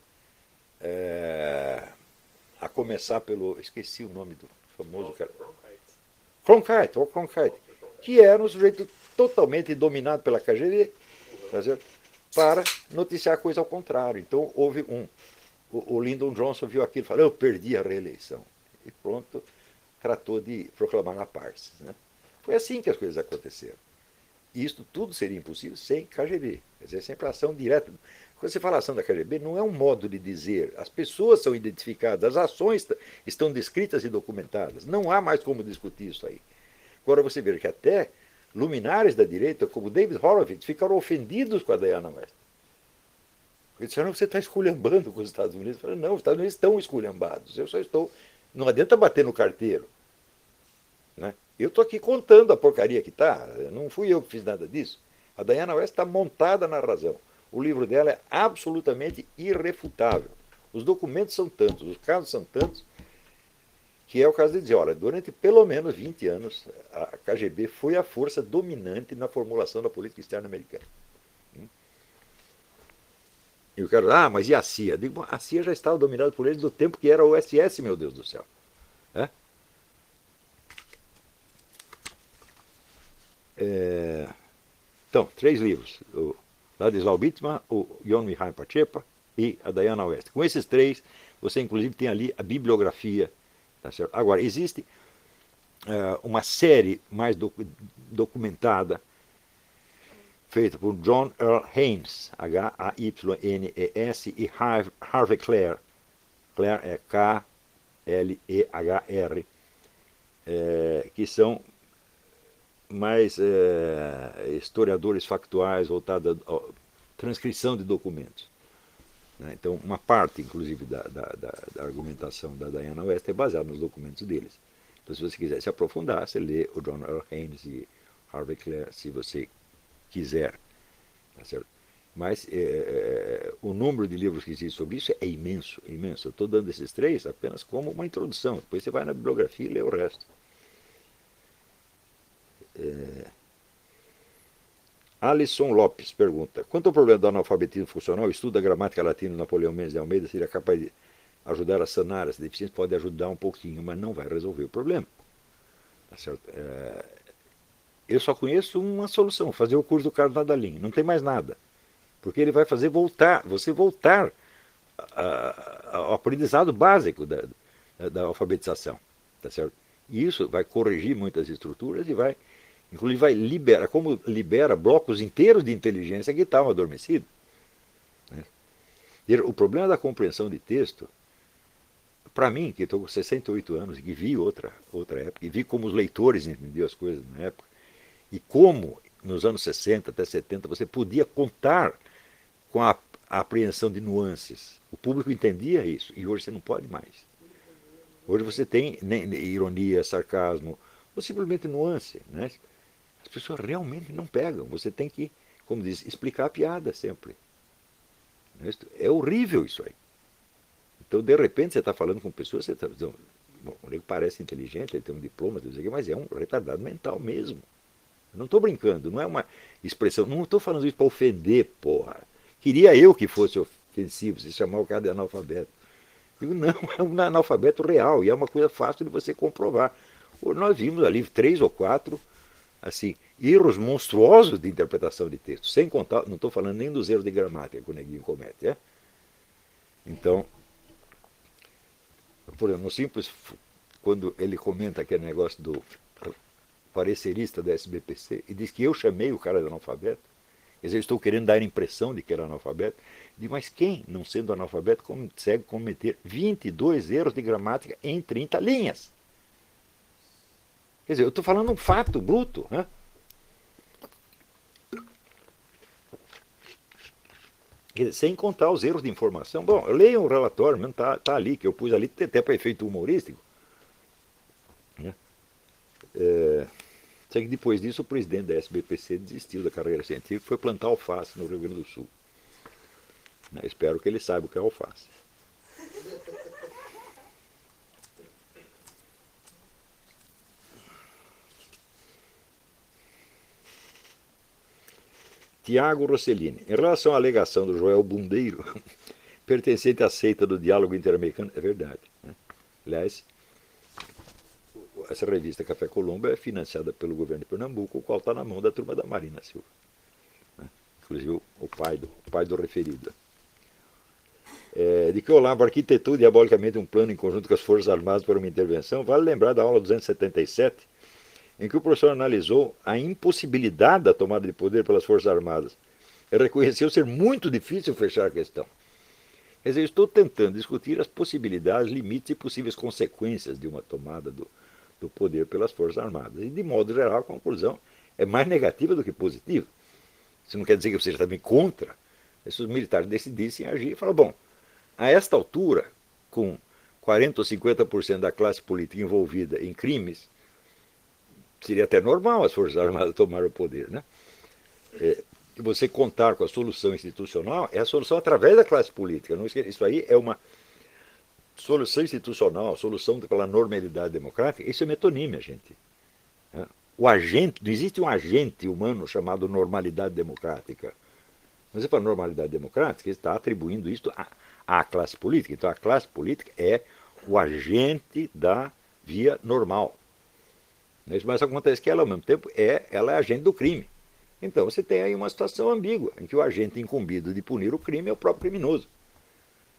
A começar pelo... Esqueci o nome do famoso cara. Cronkite, que era um sujeito totalmente dominado pela KGB, tá certo? Para noticiar a coisa ao contrário. Então, houve o Lyndon Johnson viu aquilo e falou, eu perdi a reeleição. E pronto, tratou de proclamar a paz. Né? Foi assim que as coisas aconteceram. E isso tudo seria impossível sem KGB. Quer dizer, sem ação direta. Quando você fala ação da KGB, não é um modo de dizer. As pessoas são identificadas, as ações estão descritas e documentadas. Não há mais como discutir isso aí. Agora você vê que até luminares da direita, como David Horowitz, ficaram ofendidos com a Diana West. Eles disseram, você está esculhambando com os Estados Unidos. Eu falei, não, os Estados Unidos estão esculhambados. Eu só estou... Não adianta bater no carteiro. Né? Eu estou aqui contando a porcaria que está. Não fui eu que fiz nada disso. A Diana West está montada na razão. O livro dela é absolutamente irrefutável. Os documentos são tantos, os casos são tantos, que é o caso de dizer, olha, durante pelo menos 20 anos, a KGB foi a força dominante na formulação da política externa americana. E o cara, mas e a CIA? Eu digo, a CIA já estava dominada por eles do tempo que era o SS, meu Deus do céu. Então, 3 livros. O Ladislau Bittman, o Jon Mihail Pachepa e a Diana West. Com esses 3, você inclusive tem ali a bibliografia. Tá certo? Agora, existe uma série mais documentada, feita por John Earl Haynes, Haynes, e Harvey Clare. Clare é K-L-E-H-R, que são mais historiadores factuais voltados à transcrição de documentos. Então, uma parte, inclusive, da argumentação da Diana West é baseada nos documentos deles. Então, se você quiser se aprofundar, você lê o John Earl Haynes e Harvey Clare, se você quiser. Tá certo? Mas o número de livros que existe sobre isso é imenso, imenso. Eu estou dando esses 3 apenas como uma introdução. Depois você vai na bibliografia e lê o resto. Alisson Lopes pergunta: quanto ao problema do analfabetismo funcional, o estudo da gramática latina de Napoleão Mendes de Almeida seria capaz de ajudar a sanar essa deficiência? Pode ajudar um pouquinho, mas não vai resolver o problema. Tá certo? Eu só conheço uma solução: fazer o curso do Carlos Nadalim. Não tem mais nada. Porque ele vai fazer você voltar ao aprendizado básico da alfabetização. Tá certo? E isso vai corrigir muitas estruturas e vai, inclusive, vai liberar, como libera blocos inteiros de inteligência que estavam adormecidos. Né? O problema da compreensão de texto, para mim, que estou com 68 anos, e que vi outra época, e vi como os leitores entendiam as coisas na época, e como, nos anos 60 até 70, você podia contar com a apreensão de nuances. O público entendia isso, e hoje você não pode mais. Hoje você tem ironia, sarcasmo, ou simplesmente nuance. Né? As pessoas realmente não pegam. Você tem que, como diz, explicar a piada sempre. É horrível isso aí. Então, de repente, você está falando com pessoas, você está dizendo, bom, ele parece inteligente, ele tem um diploma, mas é um retardado mental mesmo. Eu não estou brincando, não é uma expressão, não estou falando isso para ofender, porra. Queria eu que fosse ofensivo, se chamar o cara de analfabeto. Eu digo, não, é um analfabeto real, e é uma coisa fácil de você comprovar. Nós vimos ali 3 ou 4, assim, erros monstruosos de interpretação de texto, sem contar, não estou falando nem dos erros de gramática que o neguinho comete. Então, por exemplo, no Simples, quando ele comenta aquele negócio do parecerista da SBPC, e diz que eu chamei o cara de analfabeto, quer dizer, eu estou querendo dar a impressão de que era analfabeto. Digo, mas quem, não sendo analfabeto, consegue cometer 22 erros de gramática em 30 linhas? Quer dizer, eu estou falando um fato bruto. Né? Quer dizer, sem contar os erros de informação. Bom, eu leio um relatório, mesmo está ali, que eu pus ali até para efeito humorístico. Né? Só que depois disso o presidente da SBPC desistiu da carreira científica e foi plantar alface no Rio Grande do Sul. Eu espero que ele saiba o que é alface. Tiago Rossellini. Em relação à alegação do Joel Bundeiro, pertencente à seita do diálogo interamericano, é verdade. Né? Aliás, essa revista Café Colombo é financiada pelo governo de Pernambuco, o qual está na mão da turma da Marina Silva. Né? Inclusive o pai do referido. De que o Olavo arquitetou diabolicamente um plano em conjunto com as Forças Armadas para uma intervenção, vale lembrar da aula 277, em que o professor analisou a impossibilidade da tomada de poder pelas Forças Armadas. Ele reconheceu ser muito difícil fechar a questão. Quer dizer, eu estou tentando discutir as possibilidades, limites e possíveis consequências de uma tomada do poder pelas Forças Armadas. E, de modo geral, a conclusão é mais negativa do que positiva. Isso não quer dizer que eu seja também contra. Se os militares decidissem agir e falar, bom, a esta altura, com 40% ou 50% da classe política envolvida em crimes, seria até normal as Forças Armadas tomarem o poder. Né? Você contar com a solução institucional é a solução através da classe política. Não esqueça, isso aí é uma solução institucional, solução pela normalidade democrática. Isso é metonímia, gente. O agente, não existe um agente humano chamado normalidade democrática. Mas para a normalidade democrática, ele está atribuindo isso à classe política. Então a classe política é o agente da via normal. Mas acontece que ela, ao mesmo tempo, ela é agente do crime. Então você tem aí uma situação ambígua, em que o agente incumbido de punir o crime é o próprio criminoso.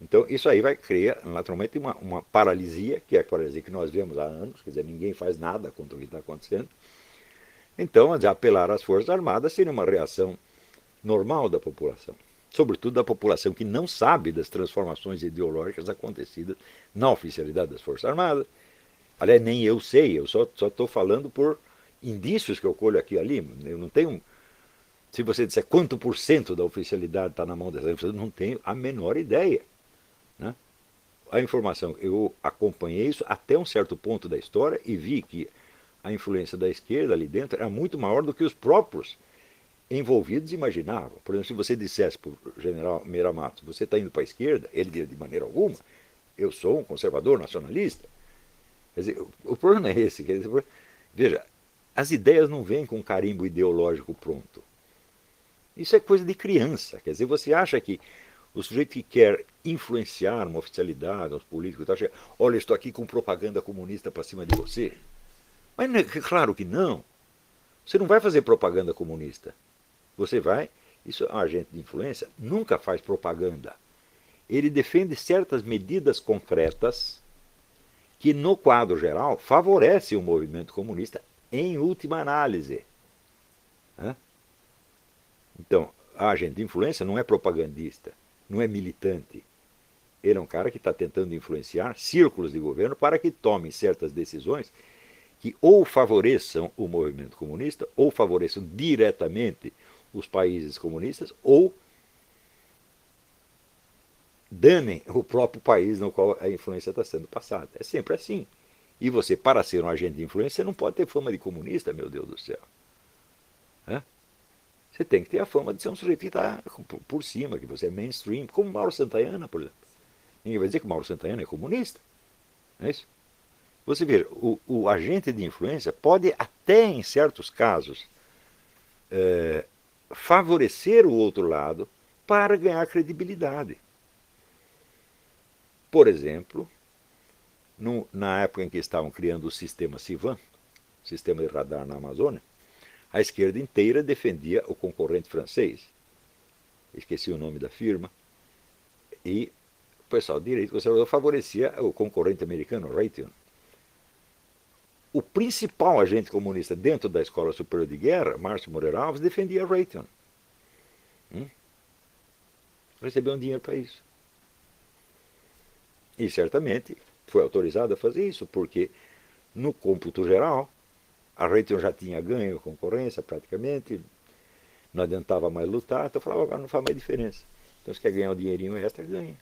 Então, isso aí vai criar, naturalmente, uma paralisia, que é a paralisia que nós vemos há anos, quer dizer, ninguém faz nada contra o que está acontecendo. Então, apelar às Forças Armadas seria uma reação normal da população, sobretudo da população que não sabe das transformações ideológicas acontecidas na oficialidade das Forças Armadas. Aliás, nem eu sei, eu só estou falando por indícios que eu colho aqui e ali. Eu não tenho. Se você disser quanto por cento da oficialidade está na mão dessas pessoas, eu não tenho a menor ideia. Né? A informação, eu acompanhei isso até um certo ponto da história e vi que a influência da esquerda ali dentro era muito maior do que os próprios envolvidos imaginavam. Por exemplo, se você dissesse para o general Meira Matos, você está indo para a esquerda, ele diria de maneira alguma, eu sou um conservador nacionalista. Quer dizer, o problema é esse. Quer dizer, veja, as ideias não vêm com um carimbo ideológico pronto. Isso é coisa de criança. Quer dizer, você acha que o sujeito que quer influenciar uma oficialidade, os políticos, tá, chega, olha, estou aqui com propaganda comunista para cima de você. Mas claro que não. Você não vai fazer propaganda comunista. Você vai, isso é um agente de influência, nunca faz propaganda. Ele defende certas medidas concretas que, no quadro geral, favorecem o movimento comunista em última análise. Então, a agente de influência não é propagandista, não é militante. Ele é um cara que está tentando influenciar círculos de governo para que tomem certas decisões que ou favoreçam o movimento comunista, ou favoreçam diretamente os países comunistas, ou danem o próprio país no qual a influência está sendo passada. É sempre assim. E você, para ser um agente de influência, você não pode ter fama de comunista, meu Deus do céu. Você tem que ter a fama de ser um sujeito que está por cima, que você é mainstream, como Mauro Santayana, por exemplo. Ninguém vai dizer que Mauro Santayana é comunista. Não é isso? Você veja, o agente de influência pode até, em certos casos, favorecer o outro lado para ganhar credibilidade. Por exemplo, na época em que estavam criando o sistema CIVAN, sistema de radar na Amazônia, a esquerda inteira defendia o concorrente francês. Esqueci o nome da firma. E o pessoal do direito conservador favorecia o concorrente americano, Raytheon. O principal agente comunista dentro da Escola Superior de Guerra, Márcio Moreira Alves, defendia Raytheon. Recebeu um dinheiro para isso. E certamente foi autorizado a fazer isso, porque no cômputo geral, a Raytheon já tinha ganho a concorrência praticamente, não adiantava mais lutar, então eu falava, agora não faz mais diferença. Então se quer ganhar um dinheirinho extra, ganha.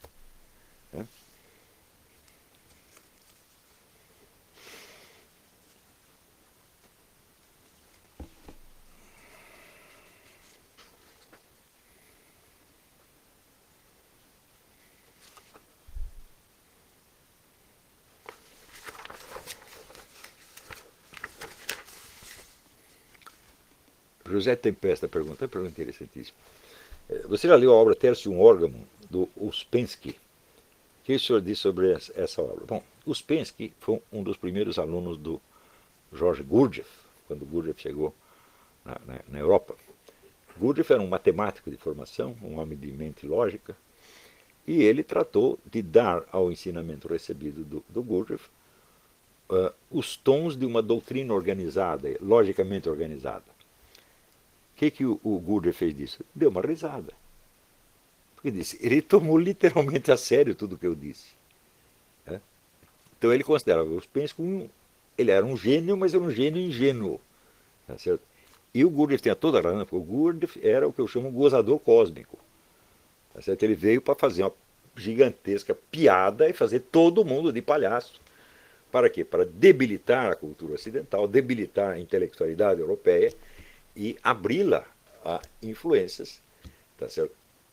José Tempesta pergunta, uma pergunta interessantíssima. Você já leu a obra Tertium Organum, do Uspensky? O que o senhor diz sobre essa obra? Bom, Uspensky foi um dos primeiros alunos do George Gurdjieff, quando Gurdjieff chegou na Europa. Gurdjieff era um matemático de formação, um homem de mente lógica, e ele tratou de dar ao ensinamento recebido do Gurdjieff os tons de uma doutrina organizada, logicamente organizada. O que o Gurdjieff fez disso? Deu uma risada. Porque disse, ele tomou literalmente a sério tudo o que eu disse. Então ele considerava os Uspensky ele era um gênio, mas era um gênio ingênuo. Tá certo? E o Gurdjieff tinha toda a razão, porque o Gurdjieff era o que eu chamo de gozador cósmico. Tá certo? Ele veio para fazer uma gigantesca piada e fazer todo mundo de palhaço. Para quê? Para debilitar a cultura ocidental, debilitar a intelectualidade europeia e abri-la a influências, tá certo?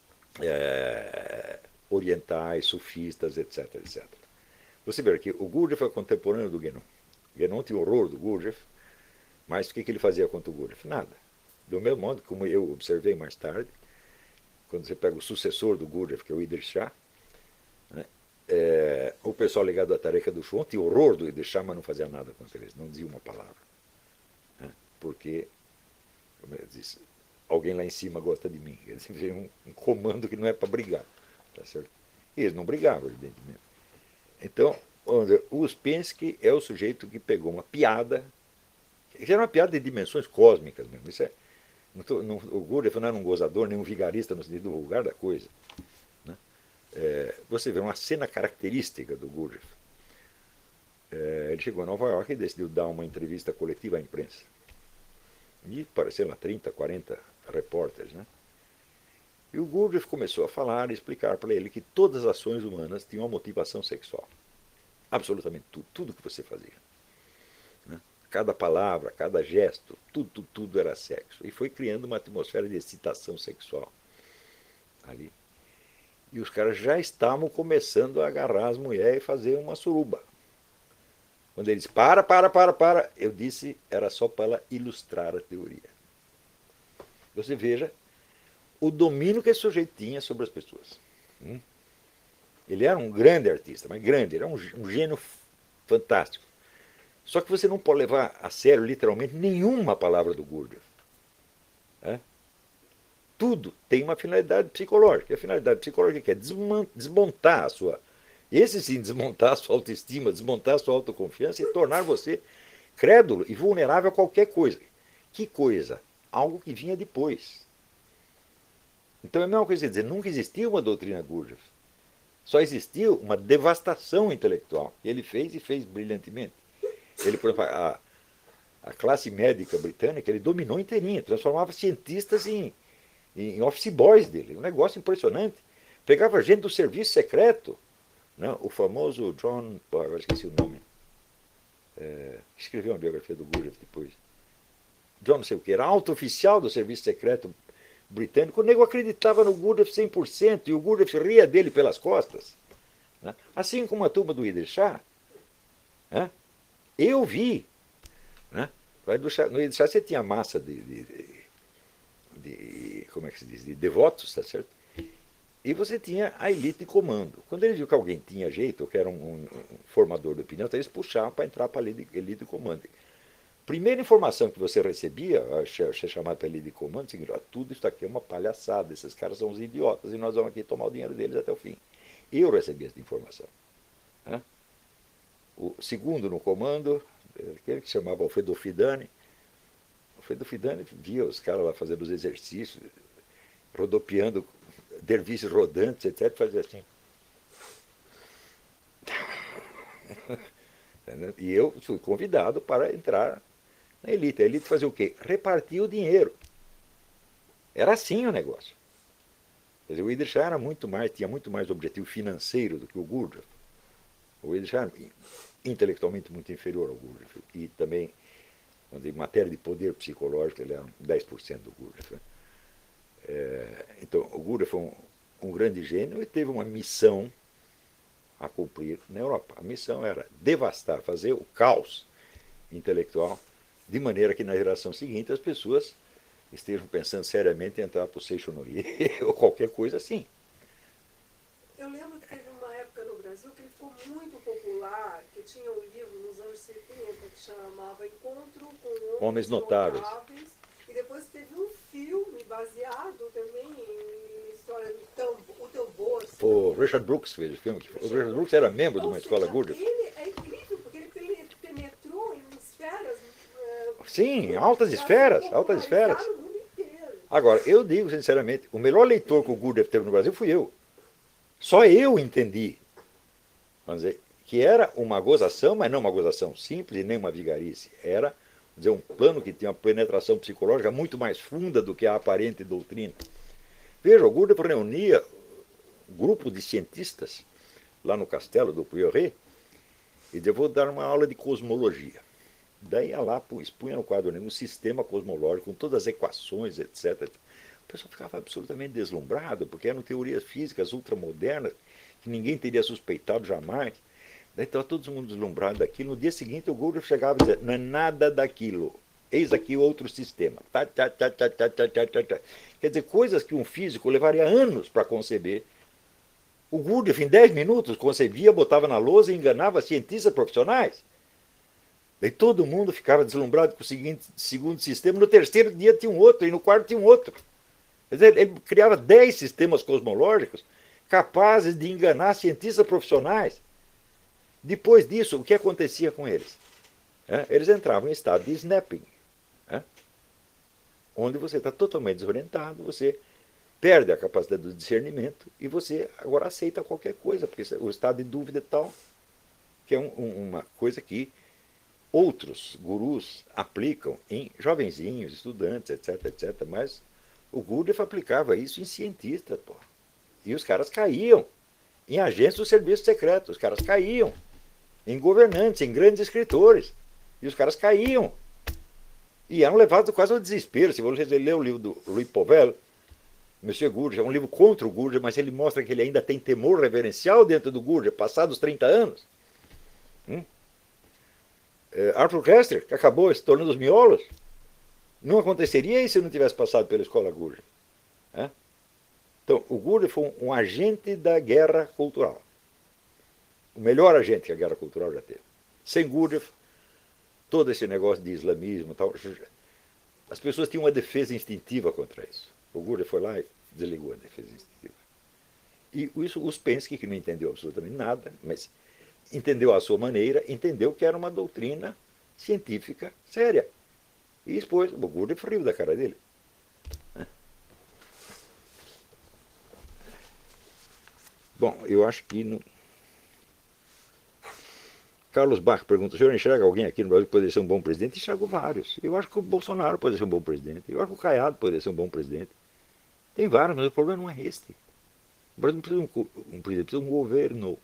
Orientais, sufistas, etc, etc. Você vê que o Gurdjieff foi contemporâneo do Guénon. Guénon tinha horror do Gurdjieff, mas o que ele fazia contra o Gurdjieff? Nada. Do mesmo modo, como eu observei mais tarde, quando você pega o sucessor do Gurdjieff, que é o Idris Shah, né, o pessoal ligado à tarefa do Shuon tinha horror do Idris Shah, mas não fazia nada contra eles, não dizia uma palavra. Né, porque, como eu disse, alguém lá em cima gosta de mim. Quer dizer, um comando que não é para brigar. Tá certo? E eles não brigavam, evidentemente. Então, o Uspensky é o sujeito que pegou uma piada, que era uma piada de dimensões cósmicas mesmo. Isso é, o Gurdjieff não era um gozador, nem um vigarista no sentido vulgar da coisa. Né? Você vê uma cena característica do Gurdjieff. Ele chegou a Nova York e decidiu dar uma entrevista coletiva à imprensa. E apareceram lá 30, 40 repórteres. Né? E o Gurdjieff começou a falar e explicar para ele que todas as ações humanas tinham uma motivação sexual. Absolutamente tudo, tudo que você fazia. Né? Cada palavra, cada gesto, tudo era sexo. E foi criando uma atmosfera de excitação sexual ali. E os caras já estavam começando a agarrar as mulheres e fazer uma suruba. Quando ele disse, para, eu disse, era só para ilustrar a teoria. Você veja o domínio que esse sujeito tinha sobre as pessoas. Ele era um grande artista, mas grande, ele era um gênio fantástico. Só que você não pode levar a sério, literalmente, nenhuma palavra do Gurdjieff. Tudo tem uma finalidade psicológica. E a finalidade psicológica é desmontar a sua... Esse sim, desmontar a sua autoestima, desmontar a sua autoconfiança e tornar você crédulo e vulnerável a qualquer coisa. Que coisa? Algo que vinha depois. Então é a mesma coisa que dizer, nunca existiu uma doutrina Gurdjieff. Só existiu uma devastação intelectual. Que ele fez e fez brilhantemente. Ele, por exemplo, a classe médica britânica, ele dominou inteirinha, transformava cientistas em office boys dele. Um negócio impressionante. Pegava gente do serviço secreto. Não, o famoso John, agora esqueci o nome, escreveu uma biografia do Gurdjieff depois. John não sei o que, era alto oficial do serviço secreto britânico. O nego acreditava no Gurdjieff 100% e o Gurdjieff ria dele pelas costas. Né? Assim como a turma do Idris Shah. Né? Eu vi. Né? No Idris Shah você tinha massa como é que se diz, de devotos, tá certo? E você tinha a elite de comando. Quando ele viu que alguém tinha jeito, ou que era um formador de opinião, então eles puxavam para entrar para a elite de comando. Primeira informação que você recebia, ser chamado para a elite de comando, é o seguinte, tudo isso aqui é uma palhaçada, esses caras são uns idiotas e nós vamos aqui tomar o dinheiro deles até o fim. Eu recebi essa informação. Né? O segundo no comando, aquele que se chamava Alfredo Fidani. Alfredo Fidani via os caras lá fazendo os exercícios, rodopiando derviches rodantes, etc., fazia assim. E eu fui convidado para entrar na elite. A elite fazia o quê? Repartia o dinheiro. Era assim o negócio. Quer dizer, o Idris Shah tinha muito mais objetivo financeiro do que o Gurdjieff. O Idris Shah era intelectualmente muito inferior ao Gurdjieff. E também, em matéria de poder psicológico, ele era 10% do Gurdjieff. Né? Então, o Gurdjieff foi um grande gênio e teve uma missão a cumprir na Europa. A missão era devastar, fazer o caos intelectual, de maneira que na geração seguinte as pessoas estejam pensando seriamente em entrar para o Seixonoria ou qualquer coisa assim. Eu lembro que teve uma época no Brasil que ele ficou muito popular, que tinha um livro nos anos 70 que chamava Encontro com Homens Notáveis. E depois teve um filme baseado também em história do O Teu Bolso. O Richard Brooks fez o filme. O Richard Brooks era membro de uma escola Gurdjieff. Ele é incrível, porque ele penetrou em esferas... Sim, altas esferas. No mundo inteiro. Agora, eu digo sinceramente, o melhor leitor que o Gurdjieff teve no Brasil fui eu. Só eu entendi, vamos dizer, que era uma gozação, mas não uma gozação simples e nem uma vigarice. Era, vamos dizer, um plano que tinha uma penetração psicológica muito mais funda do que a aparente doutrina. Veja, o Gurdjieff reunia um grupo de cientistas lá no castelo do Prieuré e dizia, vou dar uma aula de cosmologia. Daí ia lá, expunha no quadro um sistema cosmológico, com todas as equações, etc. O pessoal ficava absolutamente deslumbrado, porque eram teorias físicas ultramodernas, que ninguém teria suspeitado jamais. Daí estava todo mundo deslumbrado daquilo. No dia seguinte, o Gurdjieff chegava e dizia, não é nada daquilo. Eis aqui outro sistema. Quer dizer, coisas que um físico levaria anos para conceber. O Gurdjieff, em 10 minutos, concebia, botava na lousa e enganava cientistas profissionais. Daí todo mundo ficava deslumbrado com o segundo sistema. No terceiro dia tinha um outro, e no quarto tinha um outro. Quer dizer, ele criava 10 sistemas cosmológicos capazes de enganar cientistas profissionais. Depois disso, o que acontecia com eles? Eles entravam em estado de snapping, onde você está totalmente desorientado, você perde a capacidade do discernimento e você agora aceita qualquer coisa, porque o estado de dúvida é tal, que é uma coisa que outros gurus aplicam em jovenzinhos, estudantes, etc, etc. Mas o Gurdjieff aplicava isso em cientistas, pô. E os caras caíam em agentes do serviço secreto, os caras caíam em governantes, em grandes escritores, e os caras caíam. E eram levados quase ao desespero. Se você ler o livro do Louis Pauwels, Monsieur Gurdjieff, é um livro contra o Gurdjieff, mas ele mostra que ele ainda tem temor reverencial dentro do Gurdjieff, passados 30 anos. Arthur Koestler, que acabou se tornando os miolos, não aconteceria isso se não tivesse passado pela escola Gurdjieff. Então, o Gurdjieff foi um agente da guerra cultural. O melhor agente que a guerra cultural já teve. Sem Gurdjieff, todo esse negócio de islamismo e tal, as pessoas tinham uma defesa instintiva contra isso. O Gurdjieff foi lá e desligou a defesa instintiva. E isso, o Uspensky, que não entendeu absolutamente nada, mas entendeu à sua maneira, entendeu que era uma doutrina científica séria. E expôs, o Gurdjieff riu da cara dele. Bom, eu acho que... Não... Carlos Bach pergunta, o senhor enxerga alguém aqui no Brasil que poderia ser um bom presidente? Enxergo vários. Eu acho que o Bolsonaro poderia ser um bom presidente. Eu acho que o Caiado poderia ser um bom presidente. Tem vários, mas o problema não é este. O Brasil não precisa de um presidente, precisa de um governo.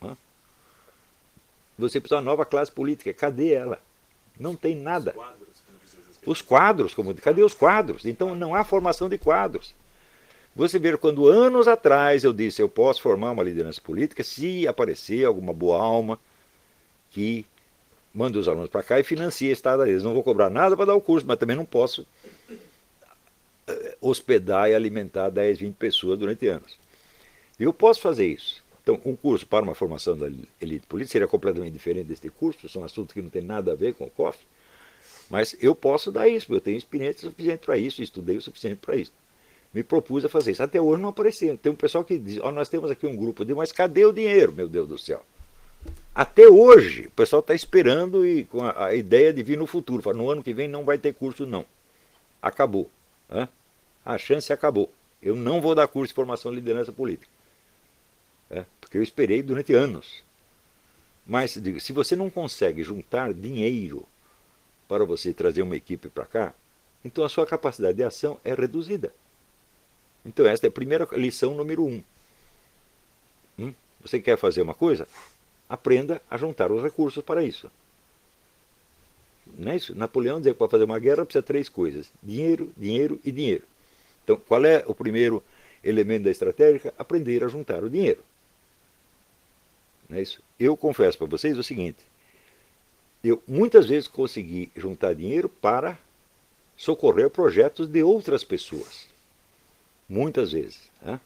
Você precisa de uma nova classe política. Cadê ela? Não tem nada. Os quadros, cadê os quadros? Então não há formação de quadros. Você vê, quando anos atrás eu disse, eu posso formar uma liderança política se aparecer alguma boa alma que manda os alunos para cá e financia a estada deles. Não vou cobrar nada para dar o curso, mas também não posso hospedar e alimentar 10, 20 pessoas durante anos. Eu posso fazer isso. Então, um curso para uma formação da elite política seria completamente diferente deste curso, são assuntos que não tem nada a ver com o COF, mas eu posso dar isso, eu tenho experiência suficiente para isso, estudei o suficiente para isso. Me propus a fazer isso. Até hoje não apareceu. Tem um pessoal que diz, nós temos aqui um grupo, mas cadê o dinheiro, meu Deus do céu? Até hoje, o pessoal está esperando e com a ideia de vir no futuro. Fala, no ano que vem não vai ter curso, não. Acabou. A chance acabou. Eu não vou dar curso de formação de liderança política. Porque eu esperei durante anos. Mas, digo, se você não consegue juntar dinheiro para você trazer uma equipe para cá, então a sua capacidade de ação é reduzida. Então esta é a primeira lição número 1. Você quer fazer uma coisa? Aprenda a juntar os recursos para isso. Não é isso? Napoleão dizia que para fazer uma guerra precisa 3 coisas. Dinheiro, dinheiro e dinheiro. Então, qual é o primeiro elemento da estratégia? Aprender a juntar o dinheiro. Não é isso? Eu confesso para vocês o seguinte. Eu muitas vezes consegui juntar dinheiro para socorrer projetos de outras pessoas. Muitas vezes.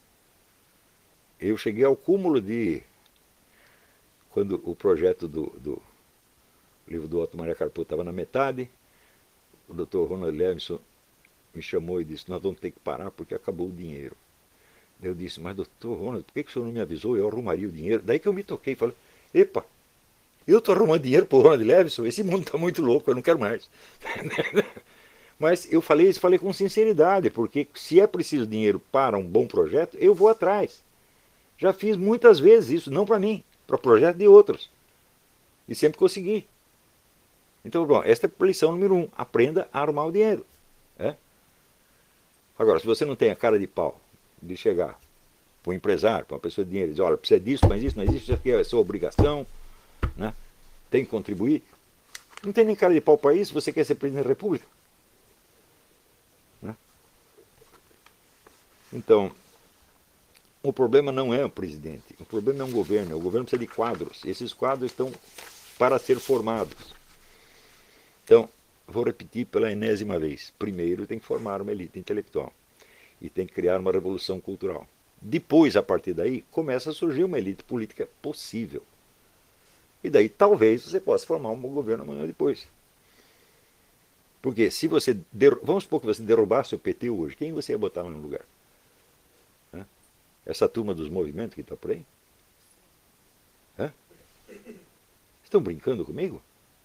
Eu cheguei ao cúmulo de... Quando o projeto do livro do Otto Maria Carpo estava na metade, o Dr. Ronald Levinson me chamou e disse, nós vamos ter que parar porque acabou o dinheiro. Eu disse, mas Dr. Ronald, por que o senhor não me avisou? Eu arrumaria o dinheiro. Daí que eu me toquei e falei, epa, eu estou arrumando dinheiro para o Ronald Levinson, esse mundo está muito louco, eu não quero mais. Mas eu falei isso, falei com sinceridade, porque se é preciso dinheiro para um bom projeto, eu vou atrás. Já fiz muitas vezes isso, não para mim, para projeto de outros. E sempre consegui. Então, bom, esta é a lição número 1. Aprenda a arrumar o dinheiro. Agora, se você não tem a cara de pau de chegar para um empresário, para uma pessoa de dinheiro, e dizer, olha, precisa disso, mas isso aqui é a sua obrigação, tem que contribuir. Não tem nem cara de pau para isso, você quer ser presidente da República. Então, o problema não é o presidente, o problema é um governo. O governo precisa de quadros. Esses quadros estão para ser formados. Então, vou repetir pela enésima vez. Primeiro tem que formar uma elite intelectual e tem que criar uma revolução cultural. Depois, a partir daí, começa a surgir uma elite política possível. E daí talvez você possa formar um governo amanhã depois. Porque se você... Vamos supor que você derrubasse o PT hoje, quem você ia botar no lugar? Essa turma dos movimentos que está por aí? Hã? Estão brincando comigo?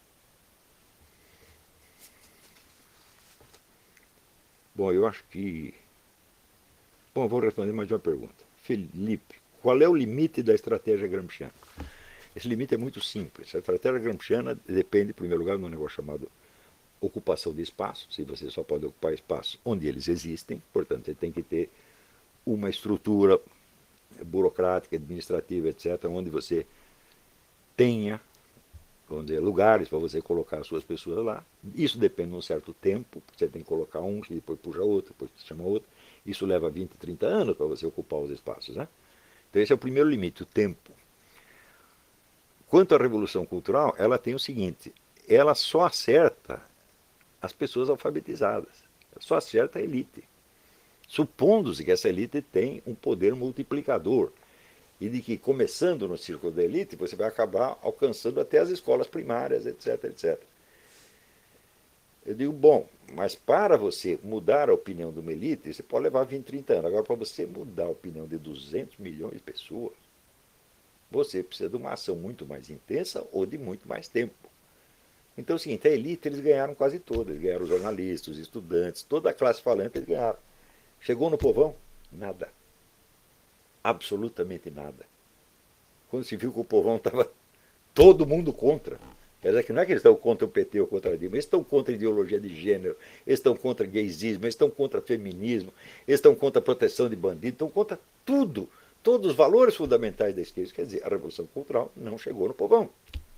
Bom, eu acho que... Bom, eu vou responder mais uma pergunta. Felipe, qual é o limite da estratégia gramsciana? Esse limite é muito simples. A estratégia gramsciana depende, em primeiro lugar, de um negócio chamado ocupação de espaço. Se você só pode ocupar espaço onde eles existem, portanto, você tem que ter uma estrutura burocrática, administrativa, etc., onde você tenha, vamos dizer, lugares para você colocar as suas pessoas lá. Isso depende de um certo tempo, porque você tem que colocar um, que depois puxa outro, depois chama outro. Isso leva 20, 30 anos para você ocupar os espaços, né? Então esse é o primeiro limite, o tempo. Quanto à Revolução Cultural, ela tem o seguinte, ela só acerta as pessoas alfabetizadas, ela só acerta a elite. Supondo-se que essa elite tem um poder multiplicador e de que, começando no círculo da elite, você vai acabar alcançando até as escolas primárias, etc, etc. Eu digo, bom, mas para você mudar a opinião de uma elite, você pode levar 20, 30 anos. Agora, para você mudar a opinião de 200 milhões de pessoas, você precisa de uma ação muito mais intensa ou de muito mais tempo. Então é o seguinte, a elite eles ganharam quase toda. Eles ganharam os jornalistas, os estudantes, toda a classe falante eles ganharam. Chegou no povão? Nada. Absolutamente nada. Quando se viu que o povão estava todo mundo contra. Quer dizer que não é que eles estão contra o PT ou contra a Dilma, eles estão contra a ideologia de gênero, eles estão contra gaysismo, eles estão contra feminismo, eles estão contra a proteção de bandidos, estão contra tudo. Todos os valores fundamentais da esquerda. Quer dizer, a Revolução Cultural não chegou no povão.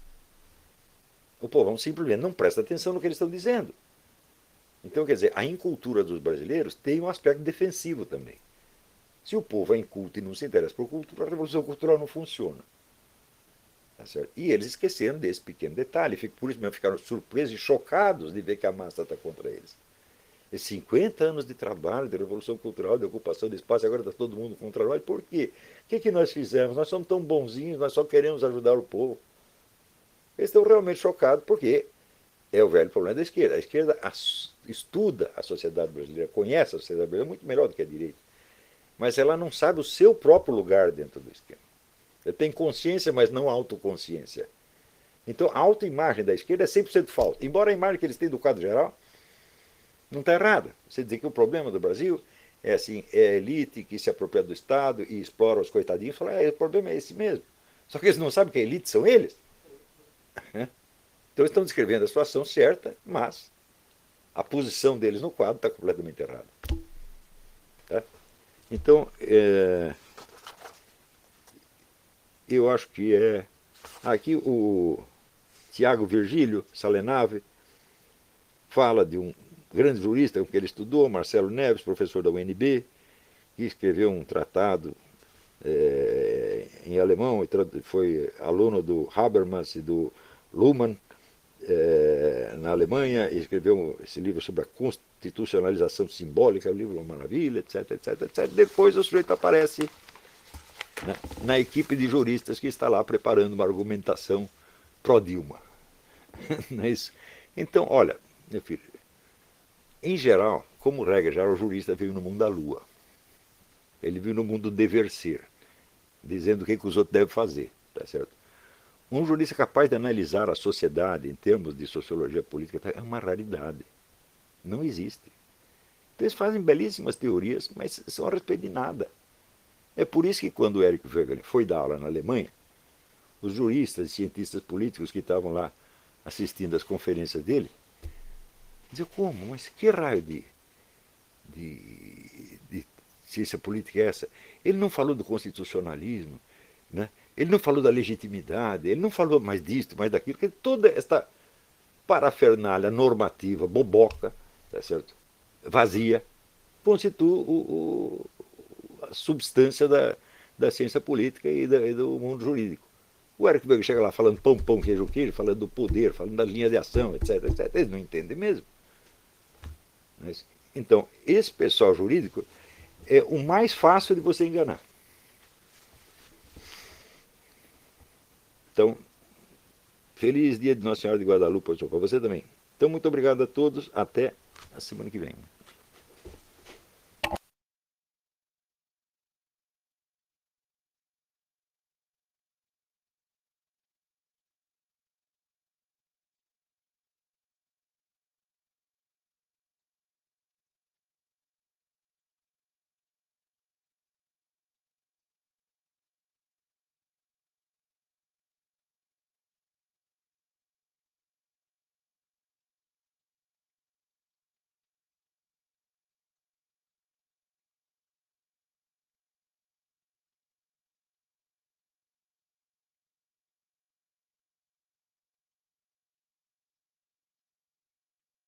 O povão simplesmente não presta atenção no que eles estão dizendo. Então, quer dizer, a incultura dos brasileiros tem um aspecto defensivo também. Se o povo é inculto e não se interessa por cultura, a Revolução Cultural não funciona. Tá certo? E eles esqueceram desse pequeno detalhe, por isso mesmo ficaram surpresos e chocados de ver que a massa está contra eles. E 50 anos de trabalho, de Revolução Cultural, de ocupação de espaço, agora está todo mundo contra nós. Por quê? O que nós fizemos? Nós somos tão bonzinhos, nós só queremos ajudar o povo. Eles estão realmente chocados porque é o velho problema da esquerda. A esquerda estuda a sociedade brasileira, conhece a sociedade brasileira muito melhor do que a direita. Mas ela não sabe o seu próprio lugar dentro do esquema. Ela tem consciência, mas não autoconsciência. Então a autoimagem da esquerda é 100% falsa. Embora a imagem que eles têm do quadro geral não está errada. Você dizer que o problema do Brasil é assim, é a elite que se apropria do Estado e explora os coitadinhos, fala, o problema é esse mesmo. Só que eles não sabem que a elite são eles. Então eles estão descrevendo a situação certa, mas a posição deles no quadro está completamente errada. Tá? Então, eu acho que aqui o Tiago Virgílio Salenave fala de um grande jurista que ele estudou, Marcelo Neves, professor da UNB, que escreveu um tratado em alemão, e foi aluno do Habermas e do Luhmann na Alemanha, e escreveu esse livro sobre a constitucionalização simbólica, o livro é uma maravilha, etc, etc, etc. Depois o sujeito aparece na equipe de juristas que está lá preparando uma argumentação pró-Dilma. Não é isso? Então, olha, meu filho, em geral, como regra geral, o jurista veio no mundo da lua. Ele veio no mundo do dever ser, dizendo o que os outros devem fazer, tá certo? Um jurista capaz de analisar a sociedade em termos de sociologia política é uma raridade. Não existe. Então, eles fazem belíssimas teorias, mas são a respeito de nada. É por isso que quando o Eric Wegelin foi dar aula na Alemanha, os juristas e cientistas políticos que estavam lá assistindo às conferências dele, diziam, como? Mas que raio de ciência política é essa? Ele não falou do constitucionalismo, né? Ele não falou da legitimidade, ele não falou mais disso, mais daquilo, porque toda esta parafernália normativa, boboca, tá certo? Vazia, constitui a substância da ciência política e do mundo jurídico. O Eric Wegelin chega lá falando pão, pão, queijo, queijo, falando do poder, falando da linha de ação, etc, etc. Eles não entendem mesmo. Então, esse pessoal jurídico é o mais fácil de você enganar. Então, feliz dia de Nossa Senhora de Guadalupe para você também. Então, muito obrigado a todos. Até a semana que vem.